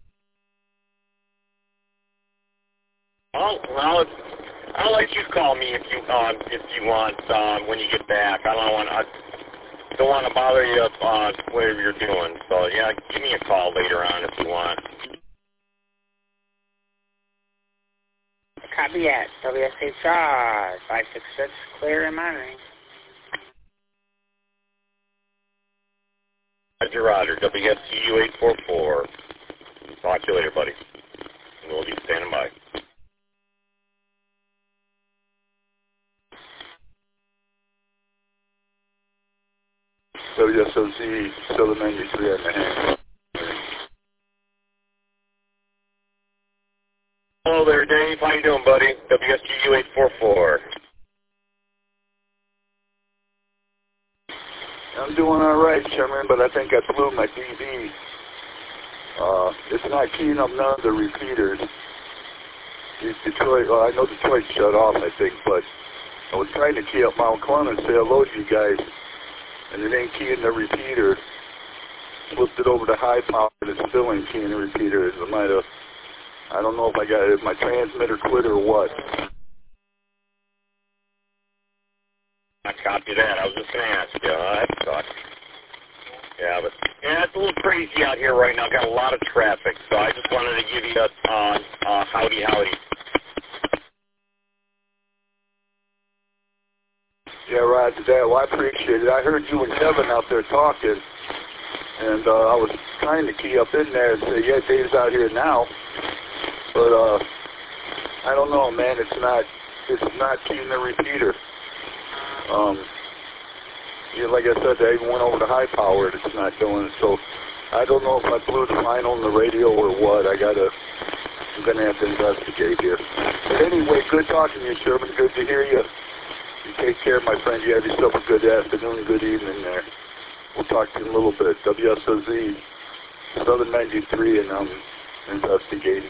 Oh, well, I'll let you call me if you uh, if you want um, when you get back. I don't want I don't want to bother you on uh, whatever you're doing. So yeah, give me a call later on if you want. Copy that. W S H R five six six, clear and monitoring. Roger, Roger. W S G U eight four four. Talk to you later, buddy. And we'll be standing by. W S O Z, Southern ninety-three on the hand. Hello there, Dave. How you doing, buddy? W S G U eight four four. I'm doing all right, Sherman, but I think I blew my D V. Uh, it's not keying up none of the repeaters. Detroit, well, I know Detroit shut off, I think, but I was trying to key up Mount Clemens, say hello to you guys, and it ain't keying the repeater. Flipped it over to high power, and it's still ain't keying the repeater. It might have, I don't know if I got if my transmitter quit or what. I copy that. I was just going to ask you. Uh, that sucks. Yeah, but yeah, it's a little crazy out here right now. Got a lot of traffic, so I just wanted to give you a uh, uh, howdy, howdy. Yeah, Roger that. Well, I appreciate it. I heard you and Kevin out there talking, and uh, I was trying to key up in there and say, yeah, Dave's out here now. But uh, I don't know, man. It's not. It's not keying the repeater. Um, yeah, like I said, I even went over to high power. It's not doing it. So I don't know if I blew the final on the radio or what. I gotta. I'm gonna have to investigate here. But anyway, good talking to you, Sherman. Good to hear you. You take care, my friend. You have yourself a good afternoon, good evening there. We'll talk to you in a little bit. W S O Z, Southern ninety-three, and I'm investigating.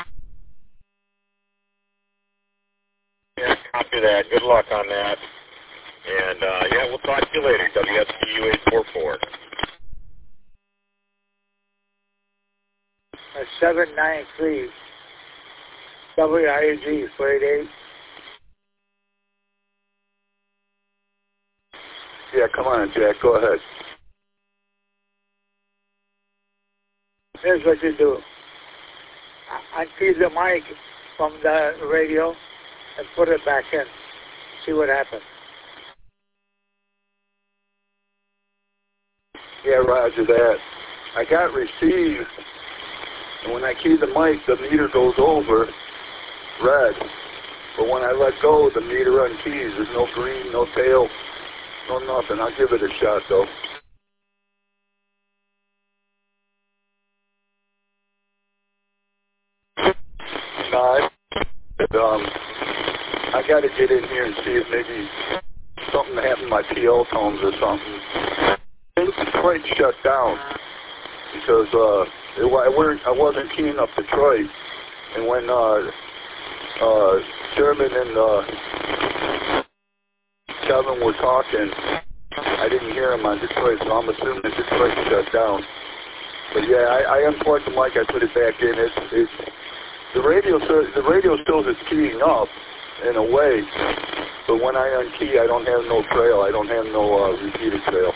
Yeah, copy that. Good luck on that. And, uh, yeah, we'll talk to you later. W S G U eight four four. seven nine three, W I G four eight eight. Yeah, come on, Jack. Go ahead. Here's what you do. Unfeed the mic from the radio and put it back in. See what happens. Yeah, roger that. I got receive, And when I key the mic, the meter goes over red. But when I let go, the meter unkeys. There's no green, no tail, no nothing. I'll give it a shot, though. No, I, um, I got to get in here and see if maybe something happened to my P L tones or something. I think Detroit shut down because uh, it, I, weren't, I wasn't keying up Detroit. And when uh, uh, Sherman and uh, Kevin were talking, I didn't hear him on Detroit, so I'm assuming Detroit shut down. But yeah, I, I unplugged the mic, I put it back in. It's, it's the radio. The radio still is keying up in a way, but when I unkey, I don't have no trail. I don't have no uh, repeated trail.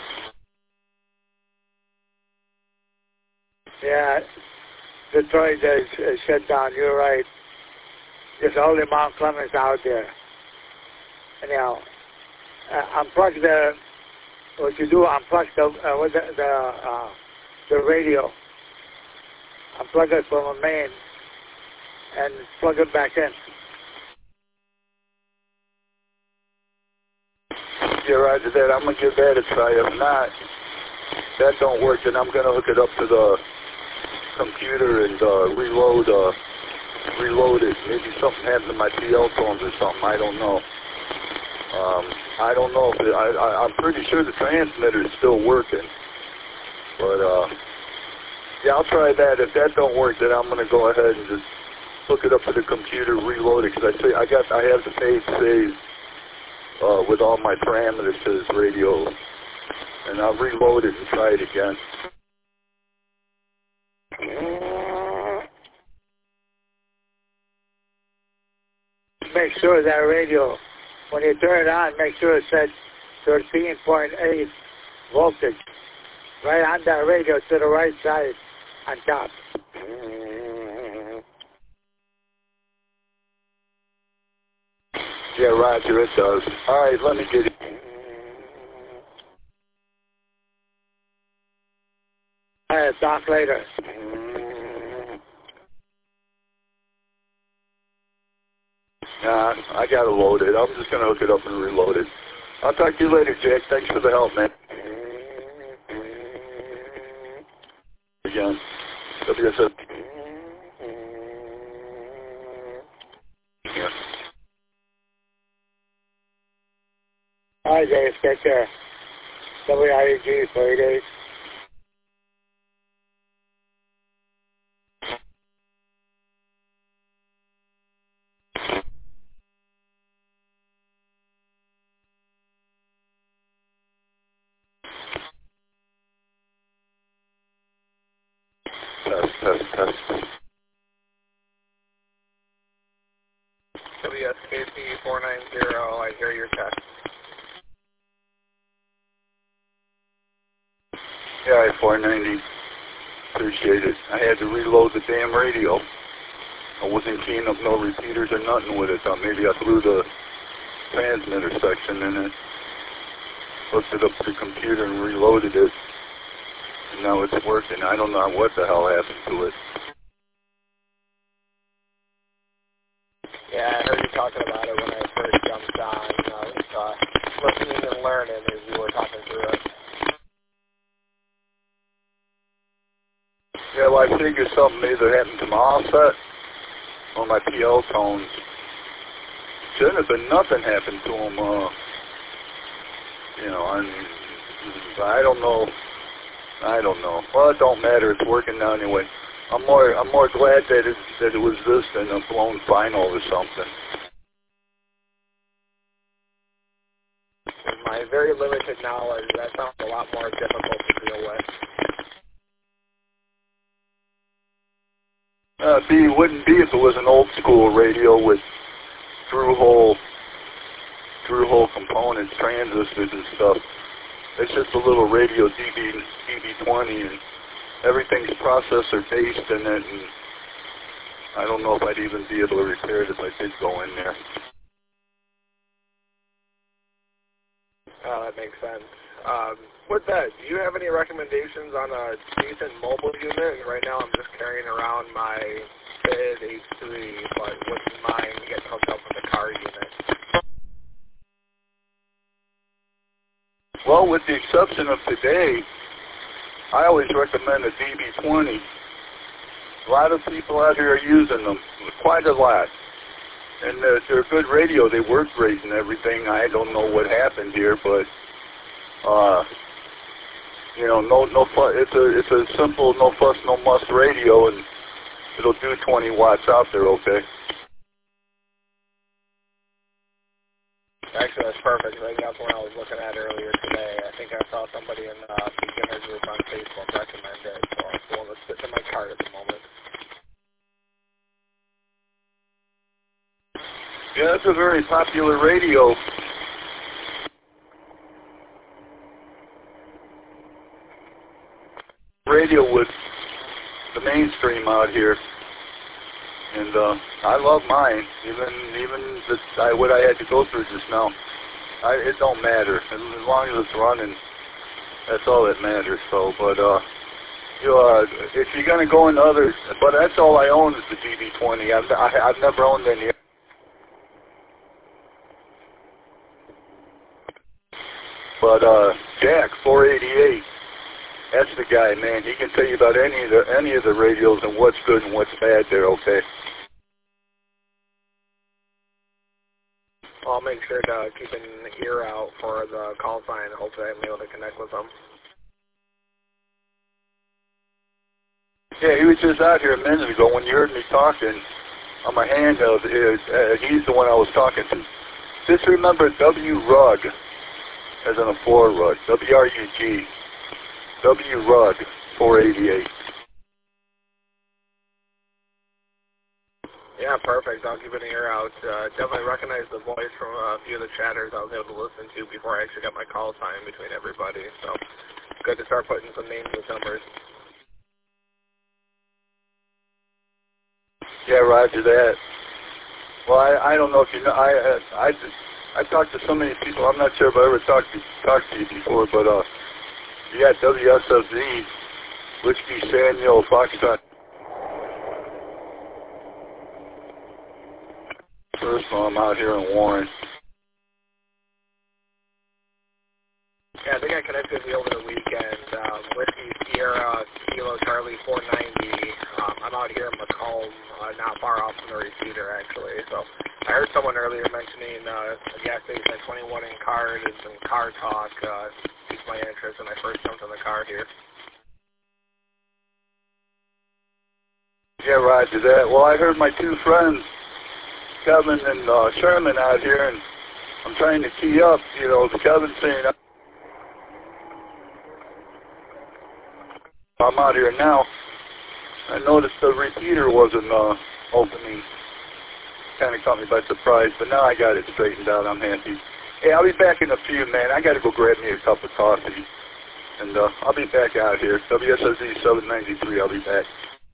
Yeah, Detroit is uh, shut down. You're right. There's only Mount Clemens out there. Anyhow, uh, unplug the. What you do? Unplug the uh, with the the, uh, the radio. Unplug it from a main and plug it back in. Yeah, roger that. I'm gonna give that a try. If not, that don't work, then I'm gonna hook it up to the computer and uh, reload. Uh, reload it. Maybe something happened to my P L phones or something. I don't know. Um, I don't know. If it, I, I, I'm pretty sure the transmitter is still working. But uh, yeah, I'll try that. If that don't work, then I'm gonna go ahead and just hook it up to the computer, reload it, because I say I got I have the page saved uh, with all my parameters to this radio, and I'll reload it and try it again. Make sure that radio, when you turn it on, make sure it says thirteen point eight voltage. Right on that radio to the right side on top. Yeah, roger, it does. All right, let me get it. All right, talk later. Nah, I got to load it. I'm just going to hook it up and reload it. I'll talk to you later, Jack. Thanks for the help, man. Again. W S F. Yeah. All right, Dave. Take care. W I E G four eight eight. Test, test, test. W S K P four nine zero, I hear your text. Yeah, four ninety. Appreciate it. I had to reload the damn radio. I wasn't keying up no repeaters or nothing with it. Thought maybe I threw the transmitter section in it. Hooked it up to the computer and reloaded it. And now it's working. I don't know what the hell happened to it. Yeah, I heard you talking about it when I first jumped on. I was uh, listening and learning as you were talking through it. Yeah, well, I figured something either happened to my offset or my P L tones. Shouldn't have been nothing happened to them. Uh, you know, I'm, I don't know. I don't know. Well, it don't matter. It's working now anyway. I'm more I'm more glad that it that it was this than a blown final or something. With my very limited knowledge, that sounds a lot more difficult to deal with. Uh, B wouldn't be if it was an old school radio with through hole through hole components, transistors and stuff. It's just a little radio D B D B twenty and everything's processor based in it, and I don't know if I'd even be able to repair it if I did go in there. Oh, that makes sense. Um, with that, do you have any recommendations on a decent mobile unit? Right now I'm just carrying around my Fed H three, but wouldn't mind getting hooked up with a car unit. Well, with the exception of today, I always recommend a D B twenty. A lot of people out here are using them, quite a lot. And they're, they're a good radio. They work great and everything. I don't know what happened here, but uh, you know, no, no fuss. It's a, it's a simple, no fuss, no muss radio, and it'll do twenty watts out there, okay? Actually, that's perfect. I think that's what I was looking at earlier today. I think I saw somebody in the uh, beginner group on Facebook recommend it, so it's the one that sits in my cart at the moment. Yeah, it's a very popular radio. Radio with the mainstream out here, and uh, I love mine. Even even the, I, what I had to go through just now, I, it don't matter as long as it's running. That's all that matters. So, but uh, you know, uh, if you're gonna go into other, but that's all I own is the D B twenty. I've I, I've never owned any. But uh, Jack four eighty-eight, that's the guy, man. He can tell you about any of the any of the radios and what's good and what's bad there. Okay. I'll make sure to keep an ear out for the call sign. Hopefully, I'm able to connect with them. Yeah, he was just out here a minute ago when you heard me talking on my handheld. Uh, he's the one I was talking to. Just remember W Rug. As in a floor rug, W R U G, W Rug four eighty-eight. Yeah, perfect. I'll keep an ear out. Uh, definitely recognize the voice from a few of the chatters I was able to listen to before I actually got my call time between everybody. So good to start putting some names with numbers. Yeah, roger that. Well, I, I don't know if you know, I, I, I just, I talked to so many people. I'm not sure if I ever talked to talked to you before, but uh, you got W S F Z, Whiskey Samuel Foxtrot. First one, I'm out here in Warren. Yeah, I think I connected with you over the weekend. Um, Whiskey Sierra Kilo Charlie four ninety. Um, I'm out here in Macomb, uh, not far off from the repeater, actually. So I heard someone earlier mentioning uh, a gas station at twenty-one in card and some car talk. Uh, piqued my interest when I first jumped in the car here. Yeah, roger that. Well, I heard my two friends, Kevin and uh, Sherman, out here, and I'm trying to key up. You know, Kevin saying I'm out here now. I noticed the repeater wasn't uh, opening. Kind of caught me by surprise, but now I got it straightened out. I'm happy. Hey, I'll be back in a few, man. I got to go grab me a cup of coffee, and uh, I'll be back out here. W S S Z seven ninety-three, I'll be back.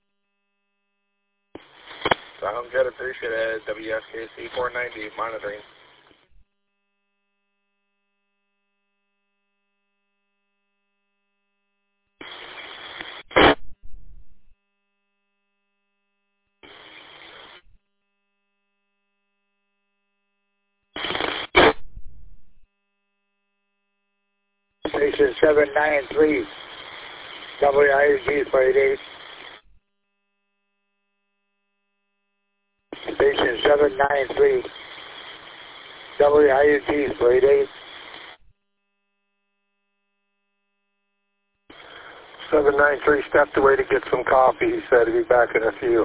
Sounds good. Appreciate it. W S K C four ninety, monitoring. Station seven nine three, W I U G four eighty-eight. Station seven nine three, W I U G four eighty-eight. seven nine three stepped away to get some coffee. He said he'd be back in a few.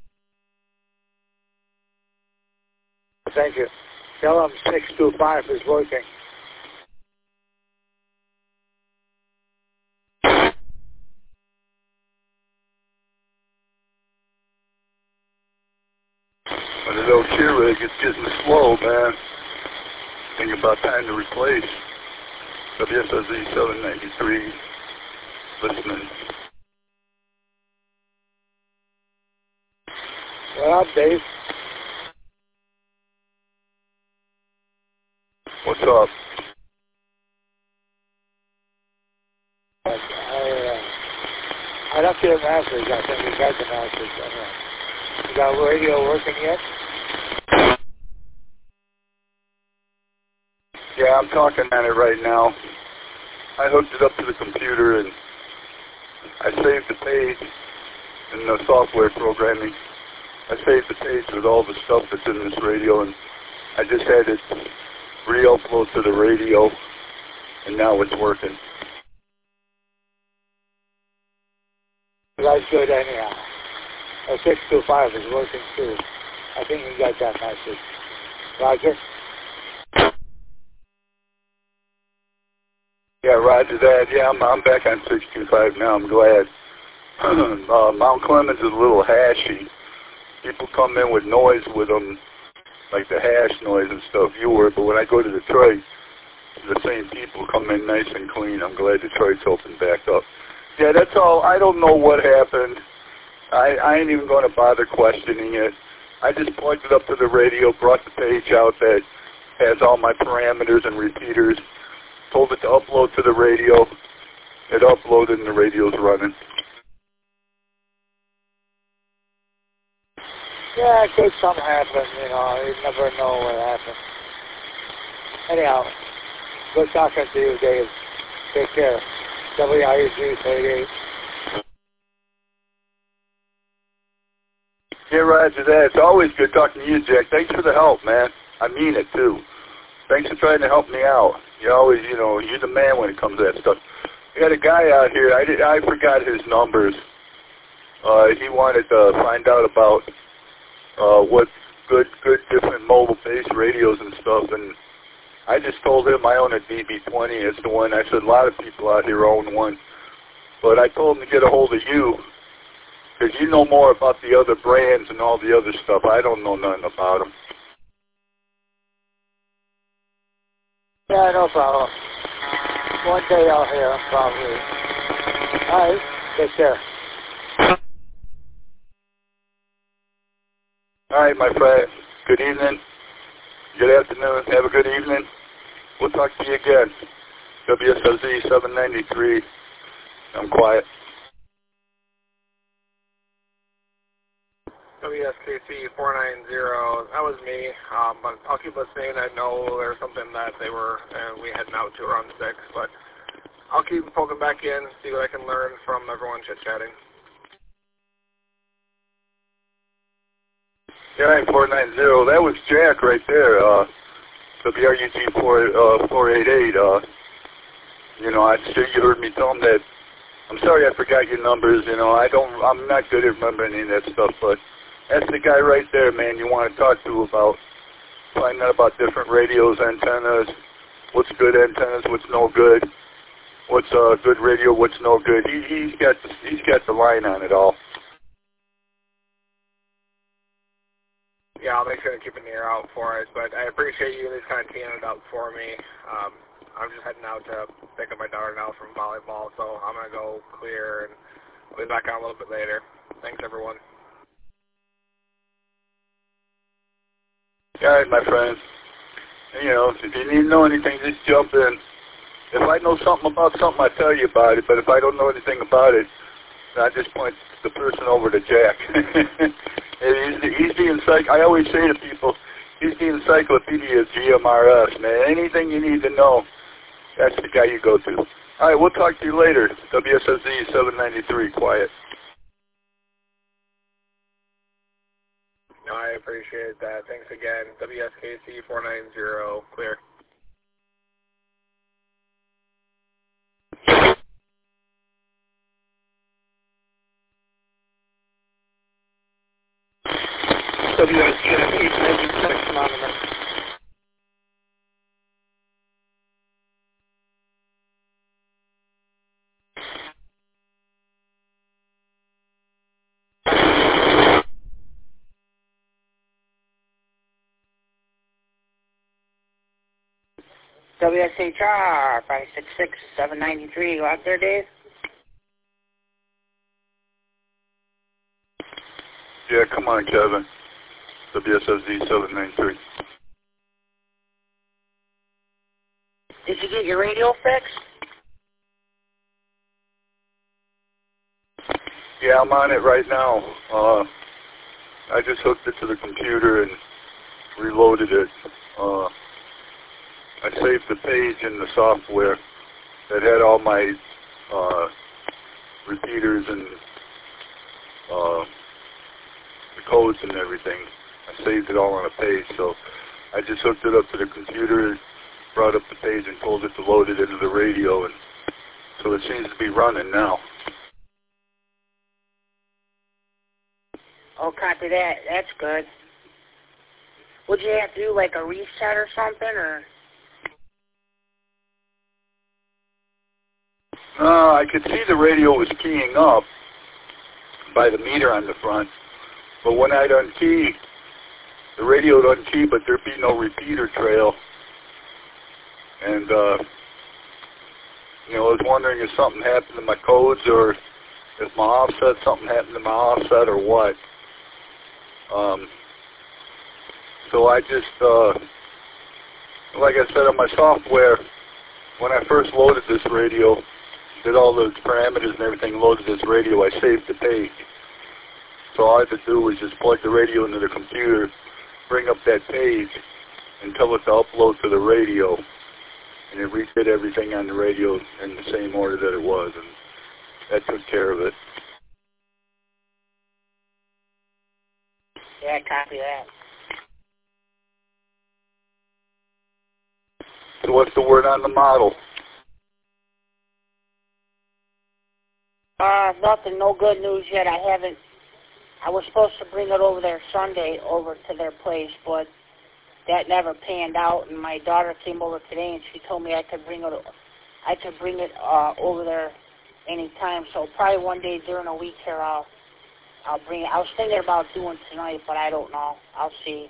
Thank you. Tell him six two five is working. But the old cheer rig, it's getting slow, man. Think about time to replace. W S S Z seven ninety-three, listening. What up, Dave? What's up? left you a message. I think you got the message. Anyway. You got radio working yet? Yeah, I'm talking on it right now. I hooked it up to the computer and I saved the page in the software programming. I saved the page with all the stuff that's in this radio, and I just had it re-upload to the radio, and now it's working. That's good anyhow. Uh, six two five is working too. I think you got that message. Roger? Yeah, roger that. Yeah, I'm, I'm back on six two five now. I'm glad. uh, Mount Clemens is a little hashy. People come in with noise with them, like the hash noise and stuff you were, but when I go to Detroit, the same people come in nice and clean. I'm glad Detroit's opened back up. Yeah, that's all. I don't know what happened. I, I ain't even going to bother questioning it. I just plugged it up to the radio, brought the page out that has all my parameters and repeaters, told it to upload to the radio. It uploaded and the radio's running. Yeah, it could something happen, you know. You never know what happened. Anyhow, good talking to you, Dave. Take care. W I U G eighty-eight. Yeah, roger that. It's always good talking to you, Jack. Thanks for the help, man. I mean it, too. Thanks for trying to help me out. You always, you know, you're the man when it comes to that stuff. We got a guy out here. I did, I forgot his numbers. Uh, he wanted to find out about uh, what good, good different mobile-based radios and stuff, and I just told him I own a D B twenty. It's the one. I said a lot of people out here own one, but I told him to get a hold of you because you know more about the other brands and all the other stuff. I don't know nothing about them. Yeah, no problem. One day I'll hear him, probably. All right, take care. All right, my friend. Good evening. Good afternoon. Have a good evening. We'll talk to you again. W S O Z seven ninety-three. I'm quiet. W S K C four nine zero, that was me, um, but I'll keep listening. I know there's something that they were, and we heading out to around six, but I'll keep poking back in, see what I can learn from everyone chit-chatting. Yeah, right, four nine zero. That was Jack right there. Uh, W R U G four eighty-eight. Uh, you know, I'm sure you heard me tell him that. I'm sorry I forgot your numbers. You know, I don't. I'm not good at remembering any of that stuff, but that's the guy right there, man. You want to talk to about finding out about different radios, antennas, what's good antennas, what's no good, what's uh, good radio, what's no good. He, he's got the, he's got the line on it all. Yeah, I'll make sure to keep an ear out for it, but I appreciate you at least kind of teeing it up for me. Um, I'm just heading out to pick up my daughter now from volleyball, so I'm going to go clear, and I'll be back on a little bit later. Thanks, everyone. All right, my friends. You know, if you need to know anything, just jump in. If I know something about something, I tell you about it, but if I don't know anything about it, I just point the person over to Jack. he's the, he's the encycl- I always say to people, he's the encyclopedia of G M R S, man. Anything you need to know, that's the guy you go to. All right, we'll talk to you later. W S S Z seven ninety-three, quiet. No, I appreciate that. Thanks again. W S K C four nine zero, clear. W S K C eight ninety-six, Anonymous. W S H R five six six seven ninety-three, you out there, Dave? Yeah, come on, Kevin. W S S Z seven ninety-three. Did you get your radio fixed? Yeah, I'm on it right now. Uh, I just hooked it to the computer and reloaded it. Uh, I saved the page in the software that had all my uh, repeaters and uh, the codes and everything. I saved it all on a page, so I just hooked it up to the computer, brought up the page and told it to load it into the radio, and so it seems to be running now. Oh, copy that. That's good. Would you have to do like a reset or something, or? Uh, I could see the radio was keying up by the meter on the front, but when I'd unkey, the radio would unkey, but there'd be no repeater trail. And, uh, you know, I was wondering if something happened to my codes or if my offset, something happened to my offset or what. Um, so I just, uh, like I said, on my software, when I first loaded this radio, did all the parameters and everything, loaded this radio, I saved the page. So all I had to do was just plug the radio into the computer, bring up that page, and tell it to upload to the radio. And it redid everything on the radio in the same order that it was, and that took care of it. Yeah, copy that. So what's the word on the model? Uh, nothing, no good news yet. I haven't, I was supposed to bring it over there Sunday over to their place, but that never panned out, and my daughter came over today, and she told me I could bring it, I could bring it uh, over there anytime, so probably one day during the week here I'll, I'll bring it. I was thinking about doing tonight, but I don't know. I'll see.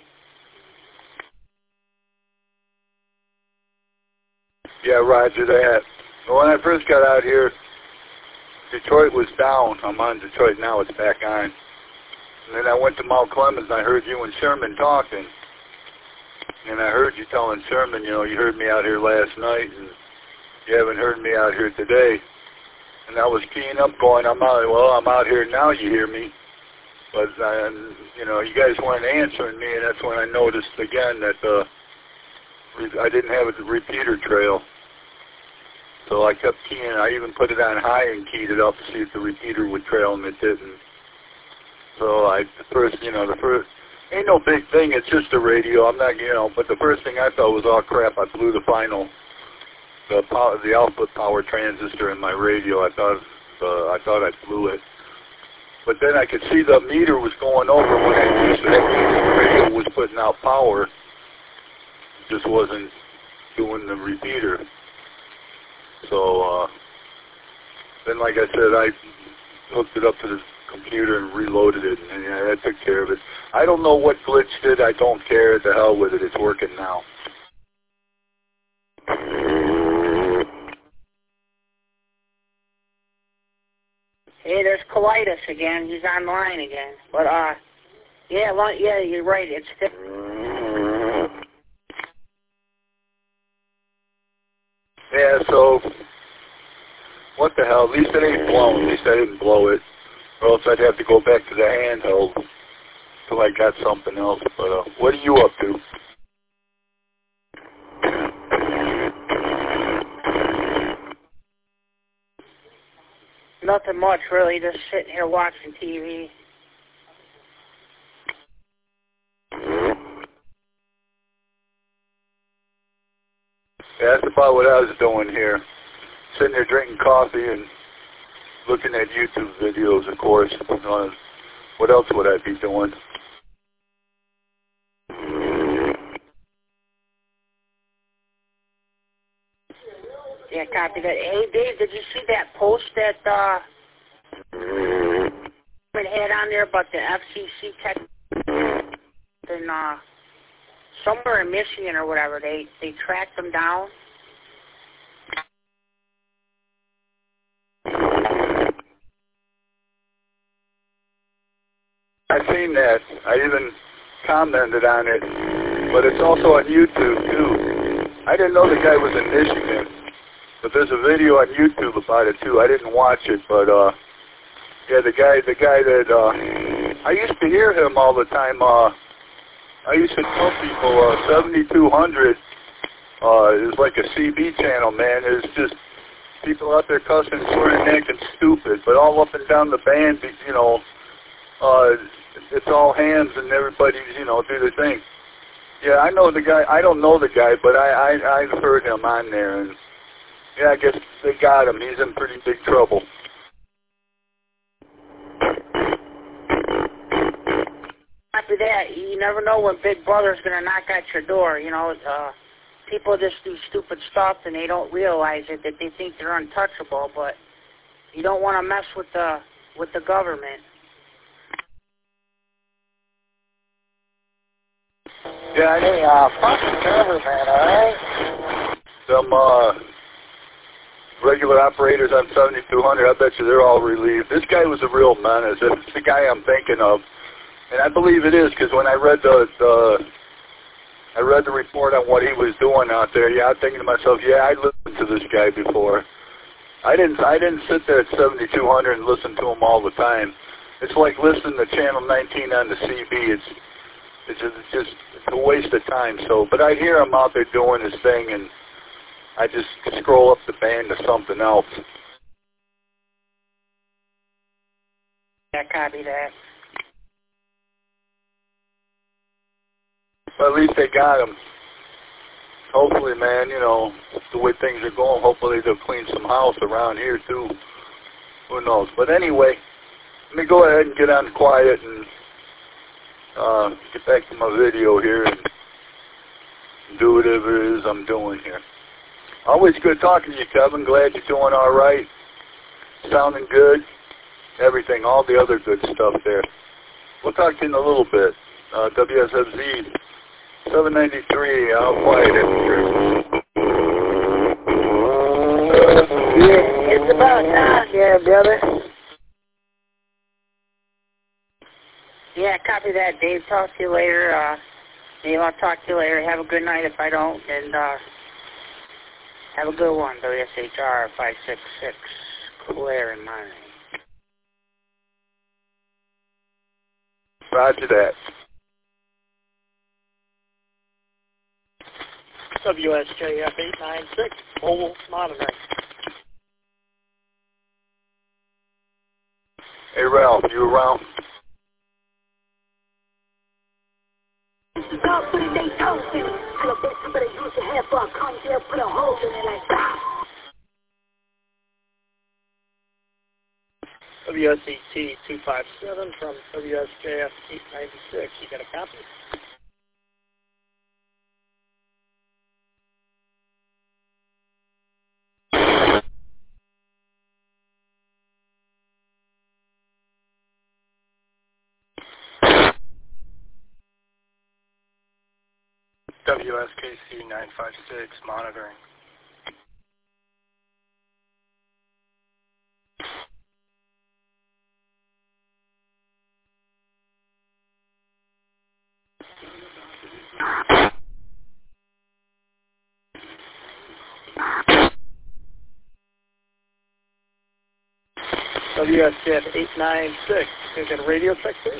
Yeah, roger that. When I first got out here, Detroit was down. I'm on Detroit now. It's back on. And then I went to Mount Clemens, and I heard you and Sherman talking. And I heard you telling Sherman, you know, you heard me out here last night, and you haven't heard me out here today. And I was keying up going, I'm out, well, I'm out here now, you hear me. But, uh, you know, you guys weren't answering me, and that's when I noticed again that uh, I didn't have a repeater trail. So I kept keying. I even put it on high and keyed it up to see if the repeater would trail, and it didn't. So I, the first, you know, the first, ain't no big thing. It's just a radio. I'm not, you know, but the first thing I thought was, oh crap, I blew the final, the power, the output power transistor in my radio. I thought, uh, I thought I blew it. But then I could see the meter was going over when I used it. The radio was putting out power. It just wasn't doing the repeater. So uh, then, like I said, I hooked it up to the computer and reloaded it, and yeah, that took care of it. I don't know what glitched it. I don't care. The hell with it. It's working now. Hey, there's Colitis again. He's online again. But, uh, yeah, well, yeah, you're right. It's still... Yeah, so, what the hell? At least it ain't blown. At least I didn't blow it. Or else I'd have to go back to the handheld till I got something else. But uh, what are you up to? Nothing much, really. Just sitting here watching T V. Yeah, that's about what I was doing here. Sitting there drinking coffee and looking at YouTube videos, of course. Uh, what else would I be doing? Yeah, copy that. Hey, Dave, did you see that post that uh, it had on there about the F C C tech in uh, somewhere in Michigan or whatever? They they tracked them down. I've seen that. I even commented on it, but it's also on YouTube too. I didn't know the guy was in Michigan, but there's a video on YouTube about it too. I didn't watch it, but uh, Yeah, the guy, the guy that, uh, I used to hear him all the time. Uh, I used to tell people, uh, seventy-two hundred, uh, is like a C B channel, man. It's just people out there cussing, swearing, and acting stupid, but all up and down the band, you know, uh, it's all hands and everybody, you know, do their thing. Yeah, I know the guy. I don't know the guy, but I, I, I've heard him on there, and yeah, I guess they got him. He's in pretty big trouble. After that, you never know when Big Brother's going to knock at your door. You know, uh, people just do stupid stuff and they don't realize it, that they think they're untouchable, but you don't want to mess with the with the government. Yeah, I Hey, uh, fuck the government, alright? Some, uh, regular operators on seventy-two hundred, I bet you they're all relieved. This guy was a real menace. It's the guy I'm thinking of. And I believe it is, because when I read the, the I read the report on what he was doing out there, yeah, I'm thinking to myself, yeah, I listened to this guy before. I didn't I didn't sit there at seventy-two hundred and listen to him all the time. It's like listening to Channel nineteen on the C B. It's it's just, it's just it's a waste of time. So, but I hear him out there doing his thing, and I just scroll up the band to something else. Yeah, copy that. But at least they got him. Hopefully, man, you know, the way things are going, hopefully they'll clean some house around here, too. Who knows? But anyway, let me go ahead and get on quiet and uh, get back to my video here and do whatever it is I'm doing here. Always good talking to you, Kevin. Glad you're doing all right. Sounding good. Everything, all the other good stuff there. We'll talk to you in a little bit. Uh, W S F Z seven ninety-three, I'll quiet it. Yeah, it's about time, yeah, brother. Yeah, copy that, Dave. Talk to you later. Uh, Dave, I'll talk to you later. Have a good night if I don't, and uh, have a good one. W S H R five six six, cool air in my name. Roger that. W S J F eight nine six, mobile monitoring. Hey, Ralph, you around? W S E T two five seven from W S J F eight ninety-six. You got a copy? W S K C nine five six, monitoring. W S J F eight nine six. Can you get a radio check, please?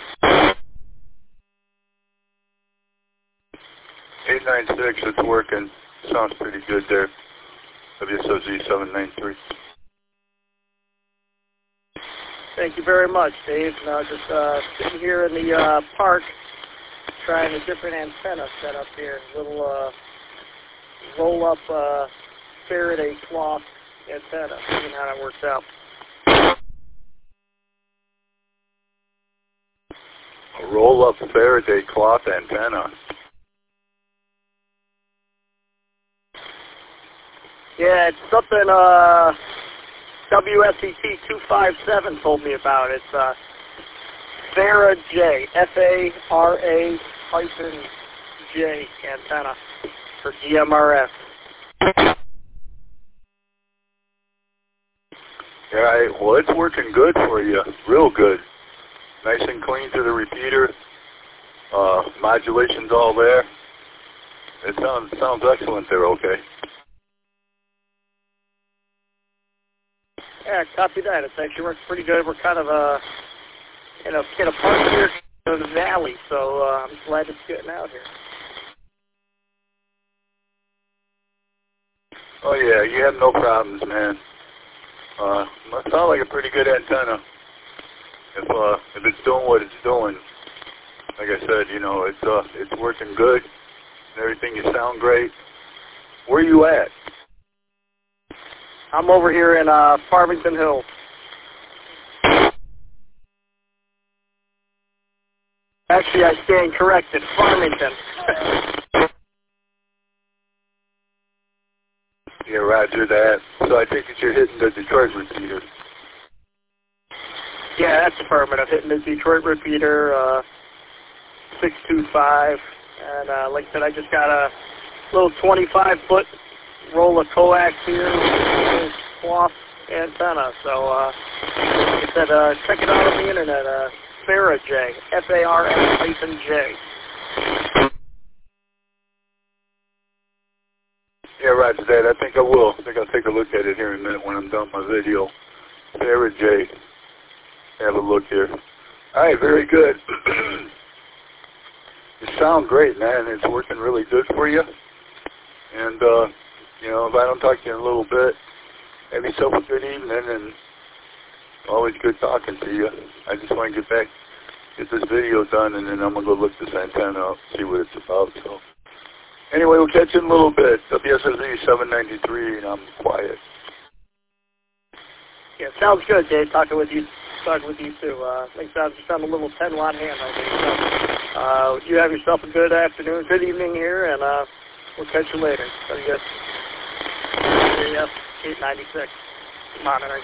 eight nine six, it's working. Sounds pretty good there. W S F Z seven nine three. Thank you very much, Dave. Now just uh, sitting here in the uh, park trying a different antenna set up here. Little uh, roll-up uh, Faraday cloth antenna. Seeing how that works out. A roll-up Faraday cloth antenna. Yeah, it's something uh, W S E T two five seven told me about. It's uh, Fara J, F A R A hyphen J antenna for G M R S. Yeah, well, it's working good for you. Real good. Nice and clean to the repeater. Uh, modulation's all there. It sounds sounds excellent there, okay. Yeah, copy that. It's actually works pretty good. We're kind of uh, in a in a part here in the valley, so uh, I'm glad it's getting out here. Oh yeah, you have no problems, man. Uh, must sound like a pretty good antenna. If uh, if it's doing what it's doing, like I said, you know, it's uh, it's working good and everything. You sound great. Where are you at? I'm over here in uh, Farmington Hills. Actually, I stand corrected. Farmington. Yeah, roger that. So I think that you're hitting the Detroit repeater. Yeah, that's affirmative. Hitting the Detroit repeater, uh, six two five. And uh, like I said, I just got a little twenty-five foot roll of coax here with a cloth antenna. So, uh, like I said, uh, check it out on the internet. Uh, FaraJ, F A R S hyphen J. Yeah, roger that. I think I will. I think I'll take a look at it here in a minute when I'm done my video. FaraJ. Have a look here. All right, very good. You sound great, man. It's working really good for you. And, uh, you know, if I don't talk to you in a little bit, have yourself a good evening, and always good talking to you. I just want to get back, get this video done, and then I'm going to go look this antenna up, see what it's about. So, anyway, we'll catch you in a little bit. W S S E seven ninety-three, and I'm quiet. Yeah, sounds good, Dave. Talking with you, talking with you too. Uh, I think sounds just on a little ten watt hand over here. So, uh, you have yourself a good afternoon, good evening here, and uh, we'll catch you later. So you guys, eight ninety-six monitoring.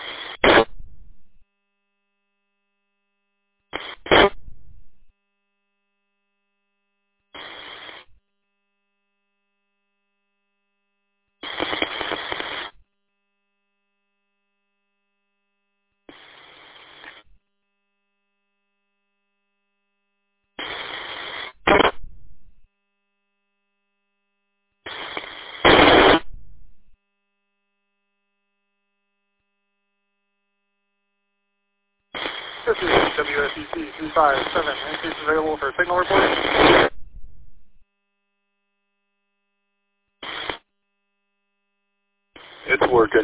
This is W S E C two five seven. Increase available for signal report. It's working.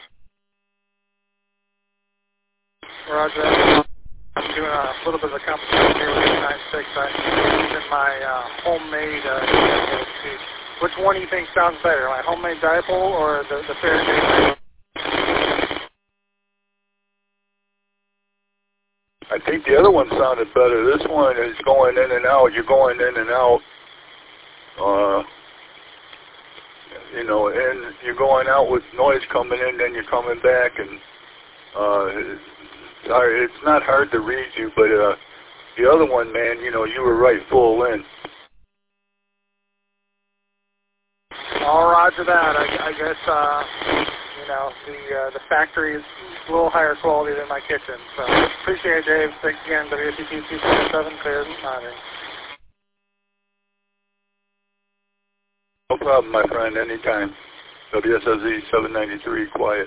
Roger. I'm doing a little bit of a competition here with eight nine six. I'm using my uh, homemade uh, dipole speed. Which one do you think sounds better, my homemade dipole or the, the FaraJ? I think the other one sounded better. This one is going in and out. You're going in and out. Uh, you know, and you're going out with noise coming in, then you're coming back, and uh, it's, it's not hard to read you, but uh, the other one, man, you know, you were right full in. All roger that. I, I guess, uh, you know, the uh, the factory is a little higher quality than my kitchen. So appreciate it, Dave. Thanks again. W S E C two four seven, clear monitoring. No problem, my friend, anytime. W S S E seven ninety-three, quiet.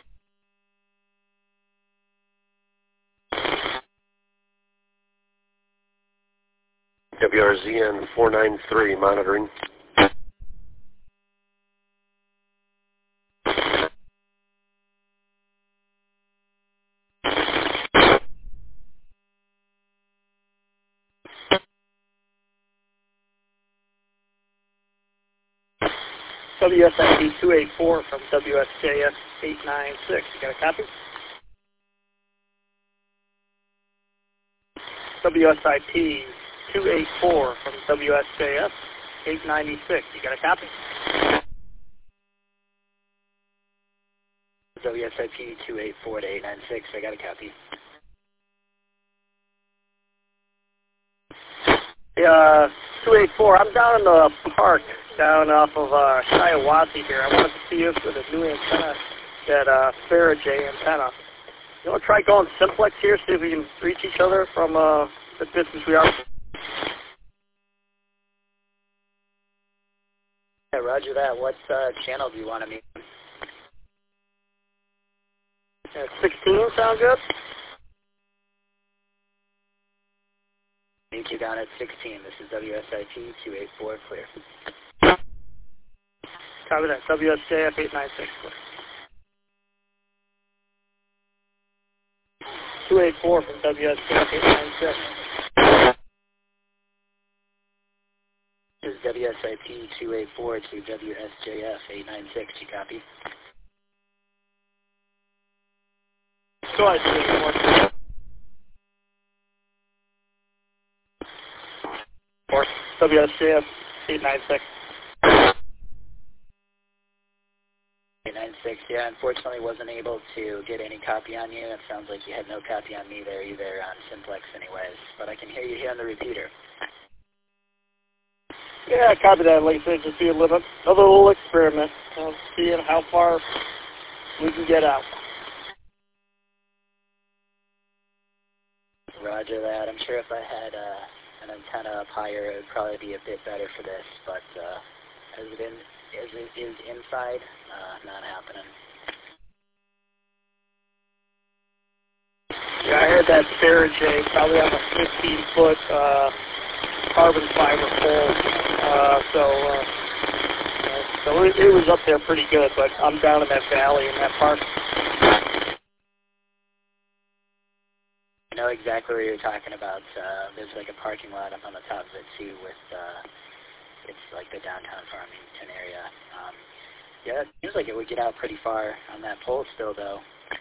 W R Z N four nine three, monitoring. W S I P two eight four from W S J S eight nine six. You got a copy? W S I P two eight four from W S J S eight ninety-six. You got a copy? W S I P two eight four to eight nine six. I got a copy. Yeah, two eight four. I'm down in the park, down off of uh, Shiawassee here. I wanted to see if with a new antenna, that uh, FaraJ antenna. You want to try going simplex here, see if we can reach each other from uh, the distance we are. Yeah, roger that. What uh, channel do you want to meet? At sixteen, sound good? Meet you down at sixteen. This is W S I P two eight four, clear. Copy that. W S J F eight nine six, clear. two eight four from W S J F eight nine six. This is W S I P two eight four to W S J F eight nine six. You copy? Go ahead, two eight four. Or W S J F eight nine six. eight nine six, yeah, unfortunately wasn't able to get any copy on you. It sounds like you had no copy on me there either on Simplex anyways, but I can hear you here on the repeater. Yeah, copy that. Like I said, just be a little, another little experiment, uh, seeing how far we can get out. Roger that. I'm sure if I had uh, an antenna up higher, it would probably be a bit better for this, but uh, as it in, as it is inside, uh, not happening. Yeah, I had that Faraday probably on a fifteen foot uh, carbon fiber pole, uh, so uh, so it, it was up there pretty good. But I'm down in that valley in that park. I know exactly what you're talking about. Uh, there's like a parking lot up on the top of it too, with uh, it's like the downtown Farmington area. Um, yeah, it seems like it would get out pretty far on that pole still, though.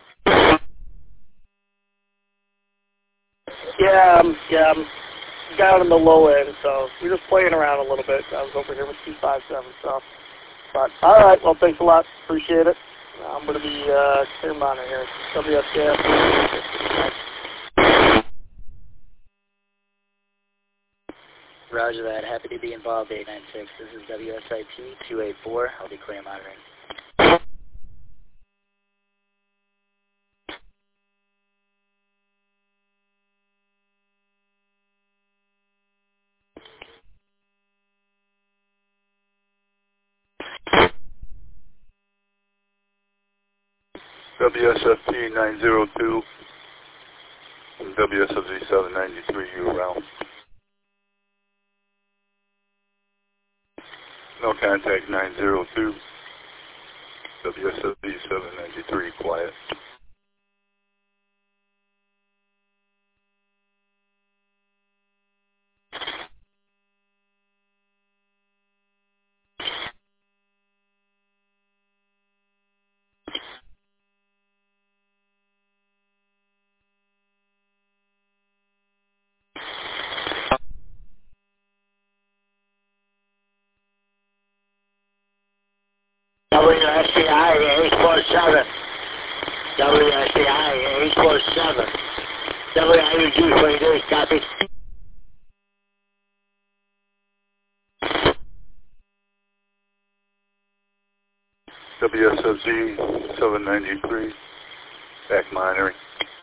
Yeah, um, yeah, I'm down in the low end, so we're just playing around a little bit. I was over here with two five seven, so. But all right, well, thanks a lot. Appreciate it. I'm going to be uh, clear monitor here. W S J F. Roger that. Happy to be involved, eight nine six. This is W S I P two eight four. I'll be clear monitoring. W S F T nine zero two and W S F Z seven ninety-three, you around. No contact nine zero two, W S F Z seven ninety-three, quiet. W S C I eight four seven. W S C I eight four seven. W I U G twenty-three, copy. W S F Z seven ninety-three, back monitoring.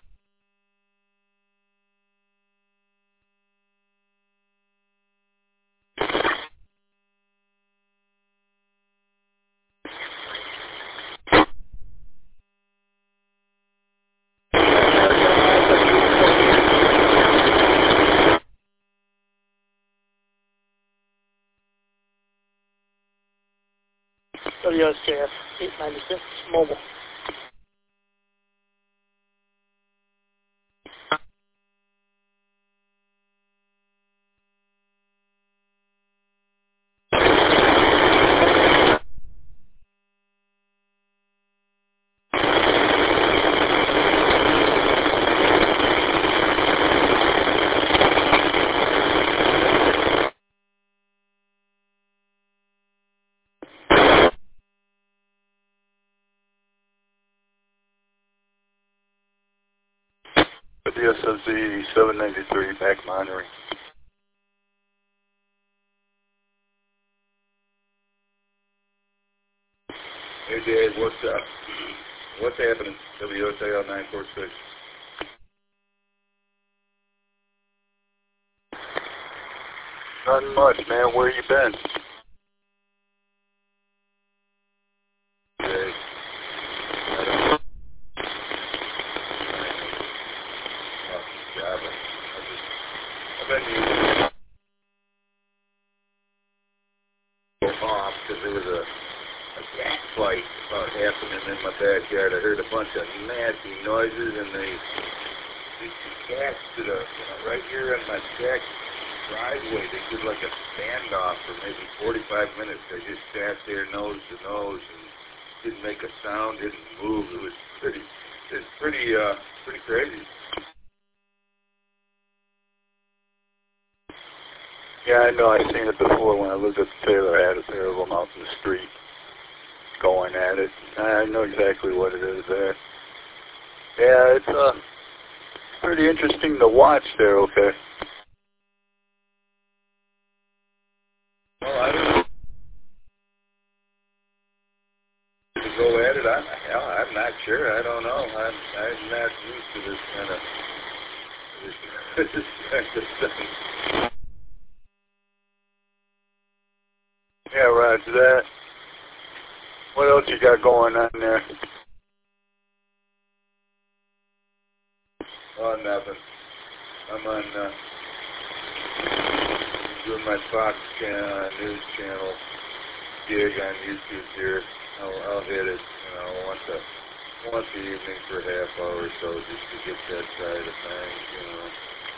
W S J F eight ninety-six, mobile. W S F Z seven ninety-three, back monitoring. Hey Dave, what's up? What's happening? W S A L nine four six. Nothing much, man. Where you been? Okay. been using off because there was a, a cat fight about happening in my backyard. I heard a bunch of nasty noises, and they, these cats did a, you know, right here in my back driveway, they did like a standoff for maybe forty-five minutes. They just sat there nose to nose and didn't make a sound, didn't move. It was pretty, it's pretty, uh, pretty crazy. Yeah, I know. I've seen it before when I lived at the trailer. I had a pair of them out in the street going at it. I know exactly what it is there. Yeah, it's uh, pretty interesting to watch there, okay? Well, I don't know. To go at it, I'm, hell, I'm not sure. I don't know. I'm, I'm not used to this kind of, this, this kind of thing. Yeah, roger that. What else you got going on there? Oh, nothing. I'm on, uh, doing my Fox uh, News channel gig on YouTube here. I'll, I'll hit it, you know, once a, once a evening for a half hour or so just to get that side of things, you know.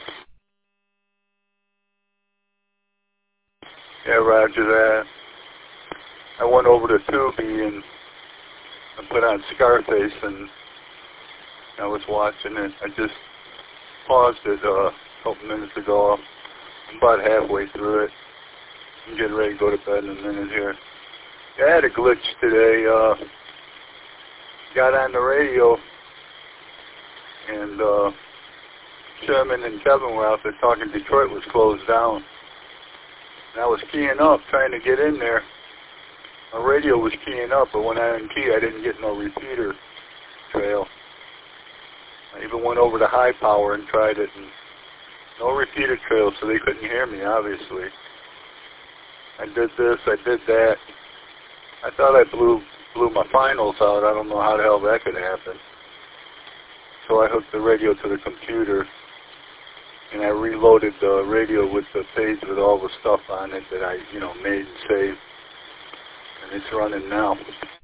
Yeah, roger that. I went over to Tubi and I put on Scarface, and I was watching it. I just paused it uh, a couple minutes ago. I'm about halfway through it. I'm getting ready to go to bed in a minute here. Yeah, I had a glitch today. Uh, got on the radio, and uh, Sherman and Kevin were out there talking Detroit was closed down. And I was keying up, trying to get in there. My radio was keying up, but when I unkey, I didn't get no repeater trail. I even went over to high power and tried it, and no repeater trail, so they couldn't hear me, obviously. I did this, I did that. I thought I blew blew my finals out. I don't know how the hell that could happen. So I hooked the radio to the computer, and I reloaded the radio with the page with all the stuff on it that I, you know, made and saved. And it's running now.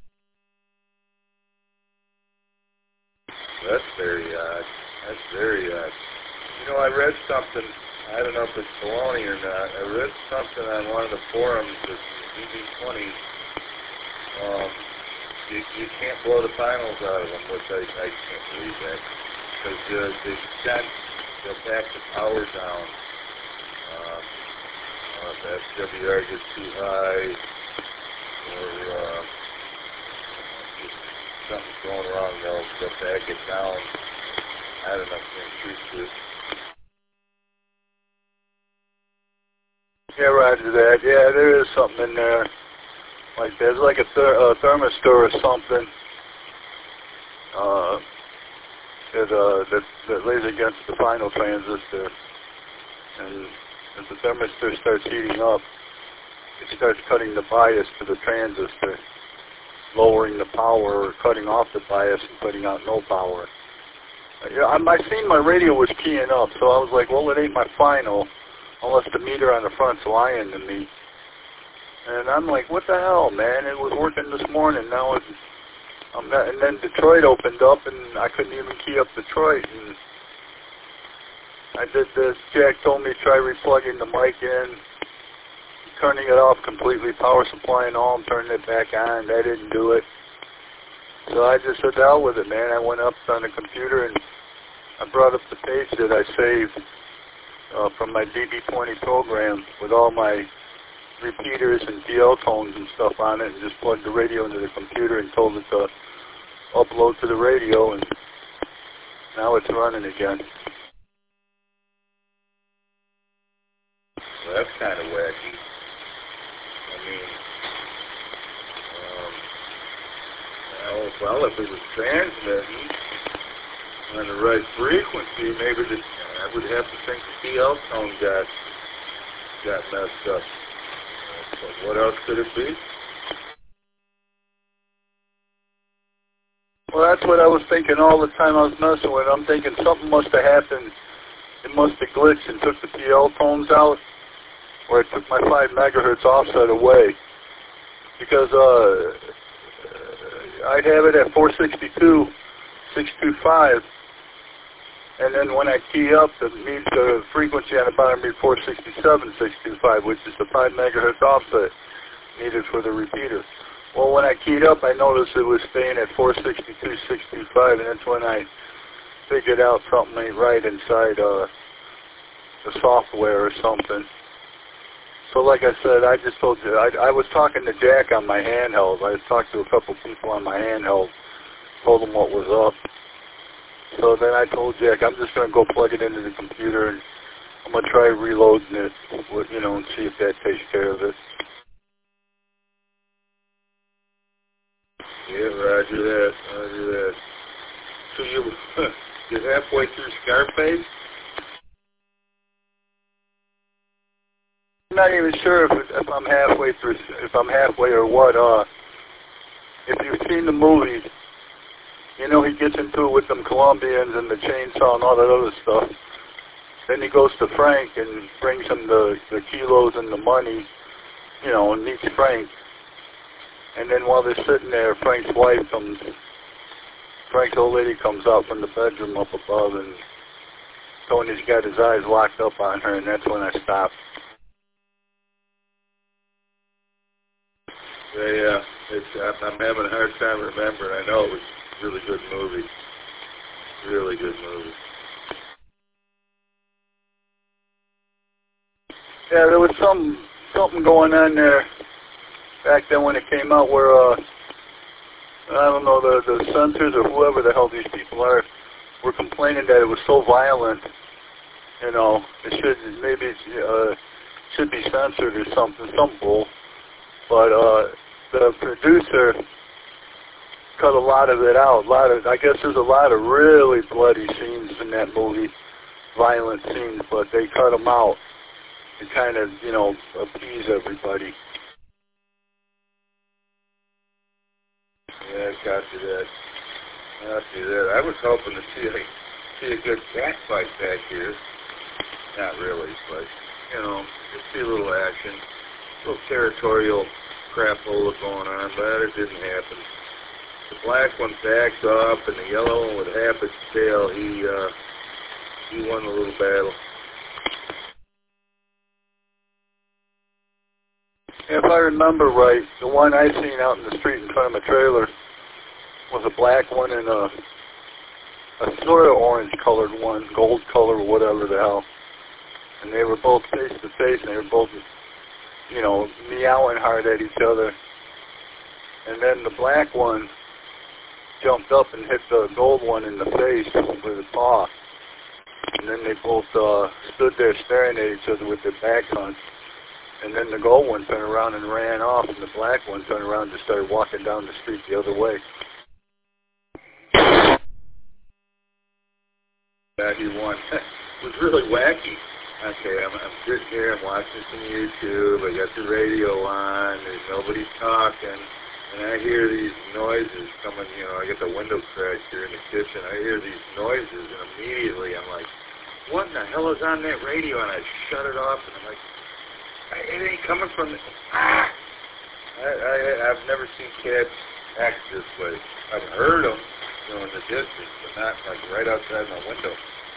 That's very odd. That's very odd. You know, I read something, I don't know if it's baloney or not, I read something on one of the forums that D B twenty, um, you, you can't blow the finals out of them, which I, I can't believe that. Because uh, they sent, they'll back the power down. Um, uh, if the S W R gets too high, or uh, just something's going wrong, they'll, they'll back it down. I don't know if they increase this. Yeah, roger that. Yeah, there is something in there. Like there's like a, ther a thermistor or something uh, that, uh, that that lays against the final transistor, and as the thermistor starts heating up, it starts cutting the bias to the transistor, lowering the power or cutting off the bias and putting out no power. Uh, yeah, I, I seen my radio was keying up, so I was like, well, it ain't my final unless the meter on the front's lying to me. And I'm like, what the hell, man? It was working this morning. Now it's, I'm not, and then Detroit opened up, and I couldn't even key up Detroit. And I did this. Jack told me to try replugging the mic in, turning it off completely, power supply and all, and turning it back on. I didn't do it. So I just said, hell with it, man. I went up on the computer, and I brought up the page that I saved uh, from my D B twenty program with all my repeaters and D L tones and stuff on it, and just plugged the radio into the computer and told it to upload to the radio, and now it's running again. Well, that's kind of wacky. I mean, um, well, if it was transmitting on the right frequency, maybe the, I would have to think the D L tone got got messed up. But what else could it be? Well, that's what I was thinking all the time I was messing with it. I'm thinking something must have happened it must have glitched and took the P L tones out, or it took my five megahertz offset away. Because uh, I'd have it at four sixty-two, six twenty-five, and then when I key up, the, the frequency on the bottom read four sixty-seven, six twenty-five, which is the five megahertz offset needed for the repeater. Well, when I keyed up, I noticed it was staying at four sixty-two, six twenty-five, and that's when I figured out something ain't right inside uh, the software or something. So like I said, I just told you, I, I was talking to Jack on my handheld. I talked to a couple people on my handheld, told them what was up. So then I told Jack, I'm just going to go plug it into the computer, and I'm going to try reloading it, with, you know, and see if that takes care of it. Yeah, roger that, roger that. So you, you're halfway through Scarface? I'm not even sure if, if I'm halfway through, if I'm halfway or what. Uh, if you've seen the movie, you know he gets into it with them Colombians and the chainsaw and all that other stuff. Then he goes to Frank and brings him the, the kilos and the money, you know, and meets Frank. And then while they're sitting there, Frank's wife comes, Frank's old lady comes out from the bedroom up above, and Tony's got his eyes locked up on her, and that's when I stopped. Yeah, yeah. It's, I'm, I'm having a hard time remembering. I know it was a really good movie. Really good movie. Yeah, there was some something going on there back then when it came out where, uh, I don't know, the, the censors or whoever the hell these people are were complaining that it was so violent. You know, it should, maybe uh, should be censored or something, some bull. But uh, the producer cut a lot of it out. A lot of, I guess there's a lot of really bloody scenes in that movie, violent scenes, but they cut them out to kind of, you know, appease everybody. Yeah, I got you that. I got you that. I was hoping to see a, see a good cat fight back here. Not really, but, you know, just see a little action. A little territorial crapola going on, but it didn't happen. The black one backed off, and the yellow one with half its tail, he, uh, he won a little battle. If I remember right, the one I seen out in the street in front of my trailer was a black one and a, a sort of orange-colored one, gold color or whatever the hell. And they were both face-to-face, and they were both, you know, meowing hard at each other. And then the black one jumped up and hit the gold one in the face with his paw. And then they both uh, stood there staring at each other with their backs on. And then the gold one turned around and ran off, and the black one turned around and just started walking down the street the other way. That he won. It was really wacky. Okay, I'm, I'm sitting here, I'm watching some YouTube, I got the radio on, there's nobody talking, and I hear these noises coming, you know, I get the window cracked here in the kitchen, I hear these noises, and immediately I'm like, what in the hell is on that radio? And I shut it off, and I'm like, it ain't coming from the, ah! I, I, I've never seen cats act this way. I've heard them, you know, in the distance, but not like right outside my window.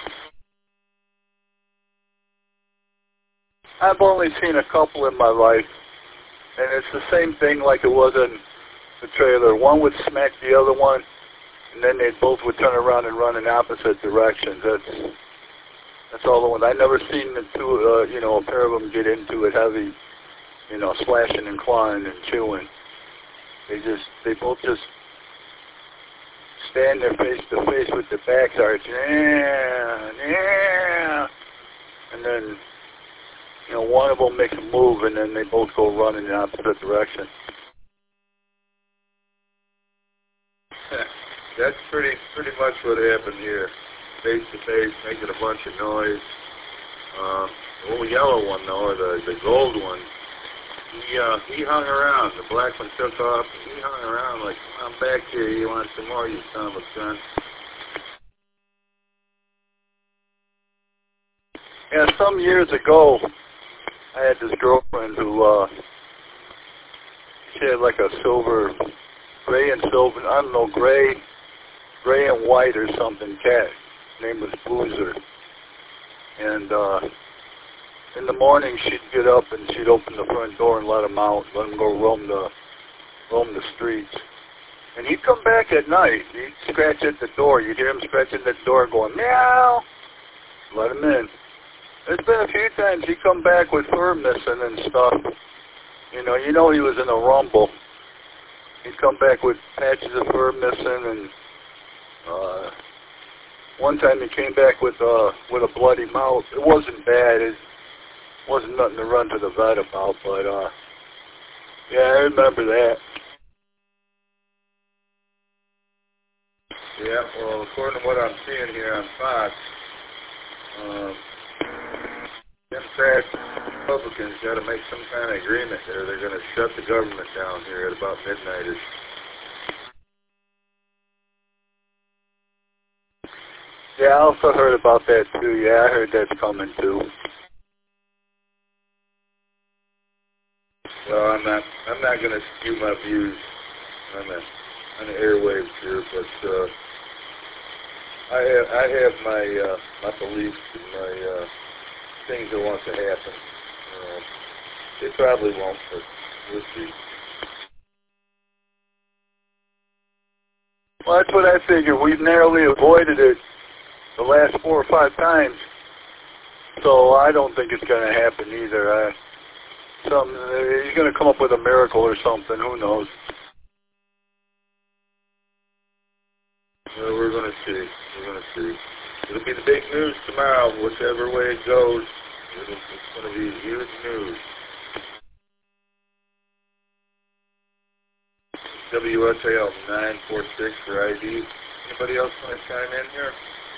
I've only seen a couple in my life, and it's the same thing like it was in the trailer. One would smack the other one, and then they both would turn around and run in opposite directions. That's that's all the ones. I never seen the two, uh, you know, a pair of them get into it heavy, you know, slashing and clawing and chewing. They just, they both just stand there face to face with their backs arched, yeah, yeah, and then, you know, one of them makes a move, and then they both go running in the opposite direction. That's pretty pretty much what happened here. Face to face, making a bunch of noise. Uh, the little yellow one, though, or the, the gold one, he, uh, he hung around. The black one took off, and he hung around like, come on back here, you want some more, you son of a gun. Yeah, some years ago, I had this girlfriend who, uh, she had like a silver, gray and silver, I don't know, gray, gray and white or something cat. Her name was Boozer. And, uh, in the morning she'd get up and she'd open the front door and let him out, let him go roam the, roam the streets. And he'd come back at night. He'd scratch at the door. You'd hear him scratching at the door going, meow. Let him in. There's been a few times he'd come back with fur missing and stuff. You know, you know he was in a rumble. He'd come back with patches of fur missing, and uh, one time he came back with uh, with a bloody mouth. It wasn't bad. It wasn't nothing to run to the vet about, but uh, yeah, I remember that. Yeah, well, according to what I'm seeing here on Fox, um, Democrats and Republicans got to make some kind of agreement there. They're going to shut the government down here at about midnight. Yeah, I also heard about that too. Yeah, I heard that's coming too. Well, I'm not. I'm not going to spew my views on the on the airwaves here, but uh, I have I have my uh, my beliefs and my uh, things that want to happen. Uh, they probably won't, but we'll see. Well, that's what I figured. We've narrowly avoided it the last four or five times, so I don't think it's going to happen either. I, some he's going to come up with a miracle or something. Who knows? Well, we're going to see. We're going to see. It'll be the big news tomorrow, whichever way it goes. It'll, it's going to be huge news. W S A L nine four six for I D. Anybody else want to chime in here?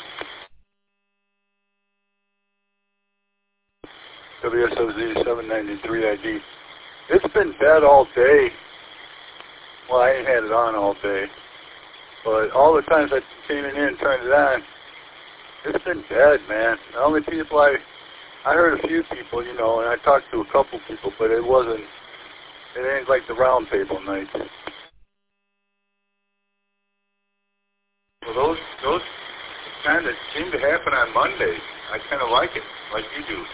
W S O Z seven ninety-three I D. It's been dead all day. Well, I ain't had it on all day. But all the times I came in here and turned it on, it's been dead, man. The only people I, I heard a few people, you know, and I talked to a couple people, but it wasn't, it ain't like the round table night. Well, those those kind of seem to happen on Mondays. I kind of like it, like you do.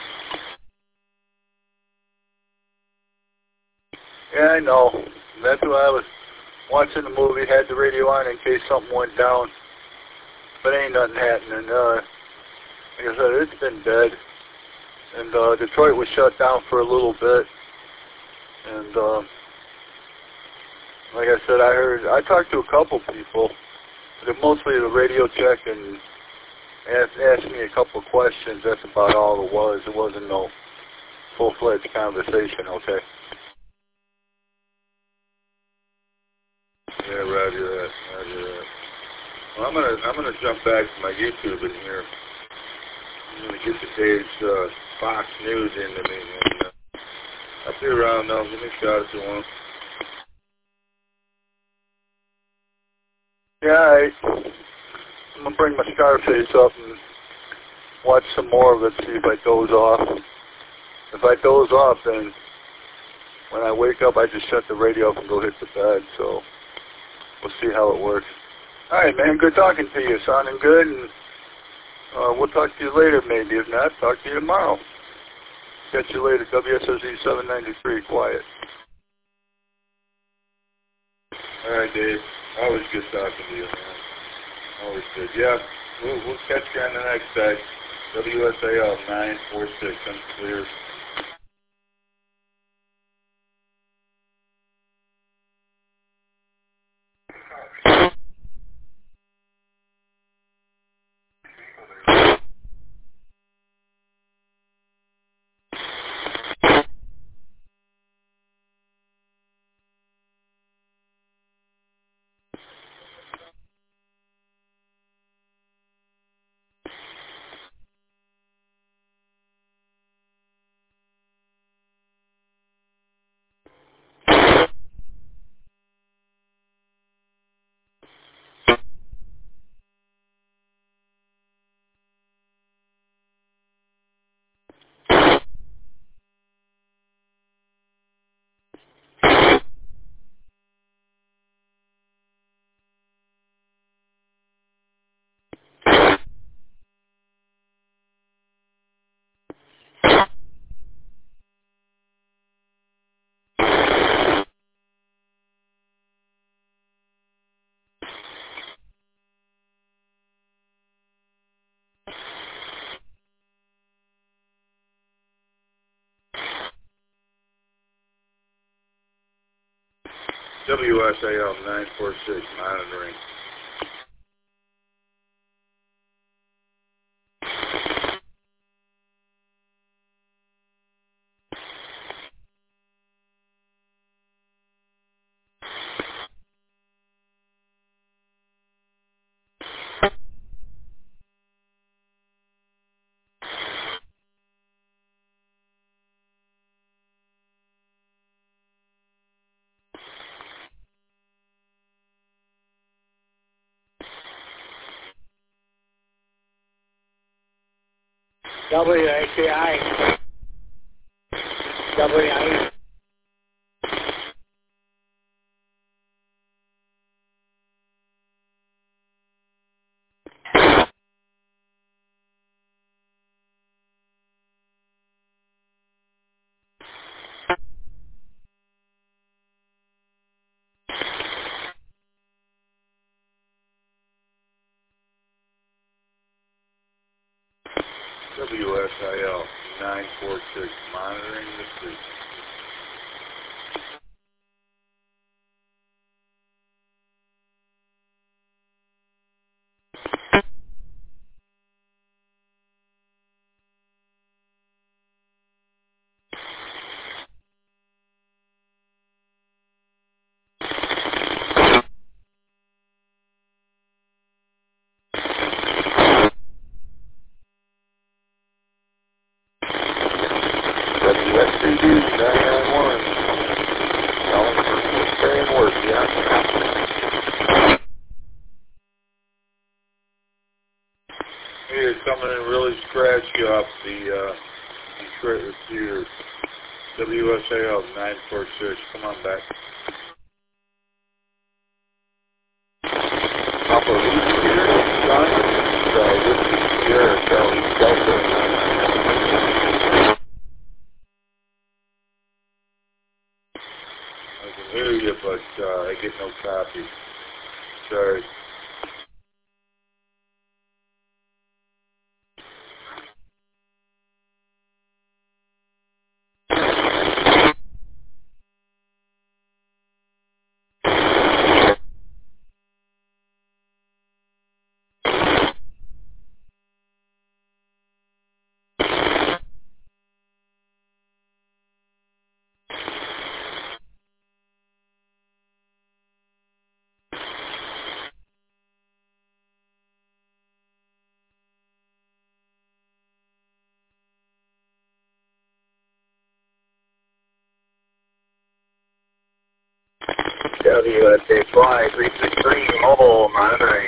Yeah, I know. That's why I was watching the movie, had the radio on in case something went down. But ain't nothing happening. Uh, like I said, it's been dead. And uh, Detroit was shut down for a little bit. And uh, like I said, I heard, I talked to a couple people, but mostly the radio check and asked, asked me a couple questions. That's about all it was. It wasn't no full-fledged conversation, okay? Yeah, roger that, roger that. Well, I'm gonna I'm gonna jump back to my YouTube in here. I'm gonna get today's uh, Fox News into me. And, uh, I'll be around now. Give me a shot if you want. Yeah, I, I'm gonna bring my Scarface up and watch some more of it. See if I doze off. If I doze off, then when I wake up, I just shut the radio off and go hit the bed. So we'll see how it works. All right, man. Good talking to you. Sounding good, and uh, we'll talk to you later, maybe. If not, talk to you tomorrow. Catch you later. W S O Z seven ninety-three. Quiet. All right, Dave. Always good talking to you, man. Always good. Yeah, we'll, we'll catch you on the next side. W S A L nine four six. I'm clear. W S A L nine four six monitoring. W A K I. W I. W S I L nine four six monitoring the frequency. W S C D nine nine one. Calling for staying work, yeah. Here, coming in really scratchy off the uh, Detroit receiver. W S A L nine four six. Come on back. Papa Lee here, John. Uh, this is Sierra Charlie Delta. I can hear you, but uh, I get no copy. Sorry. W S A Fly three six three mobile monitoring.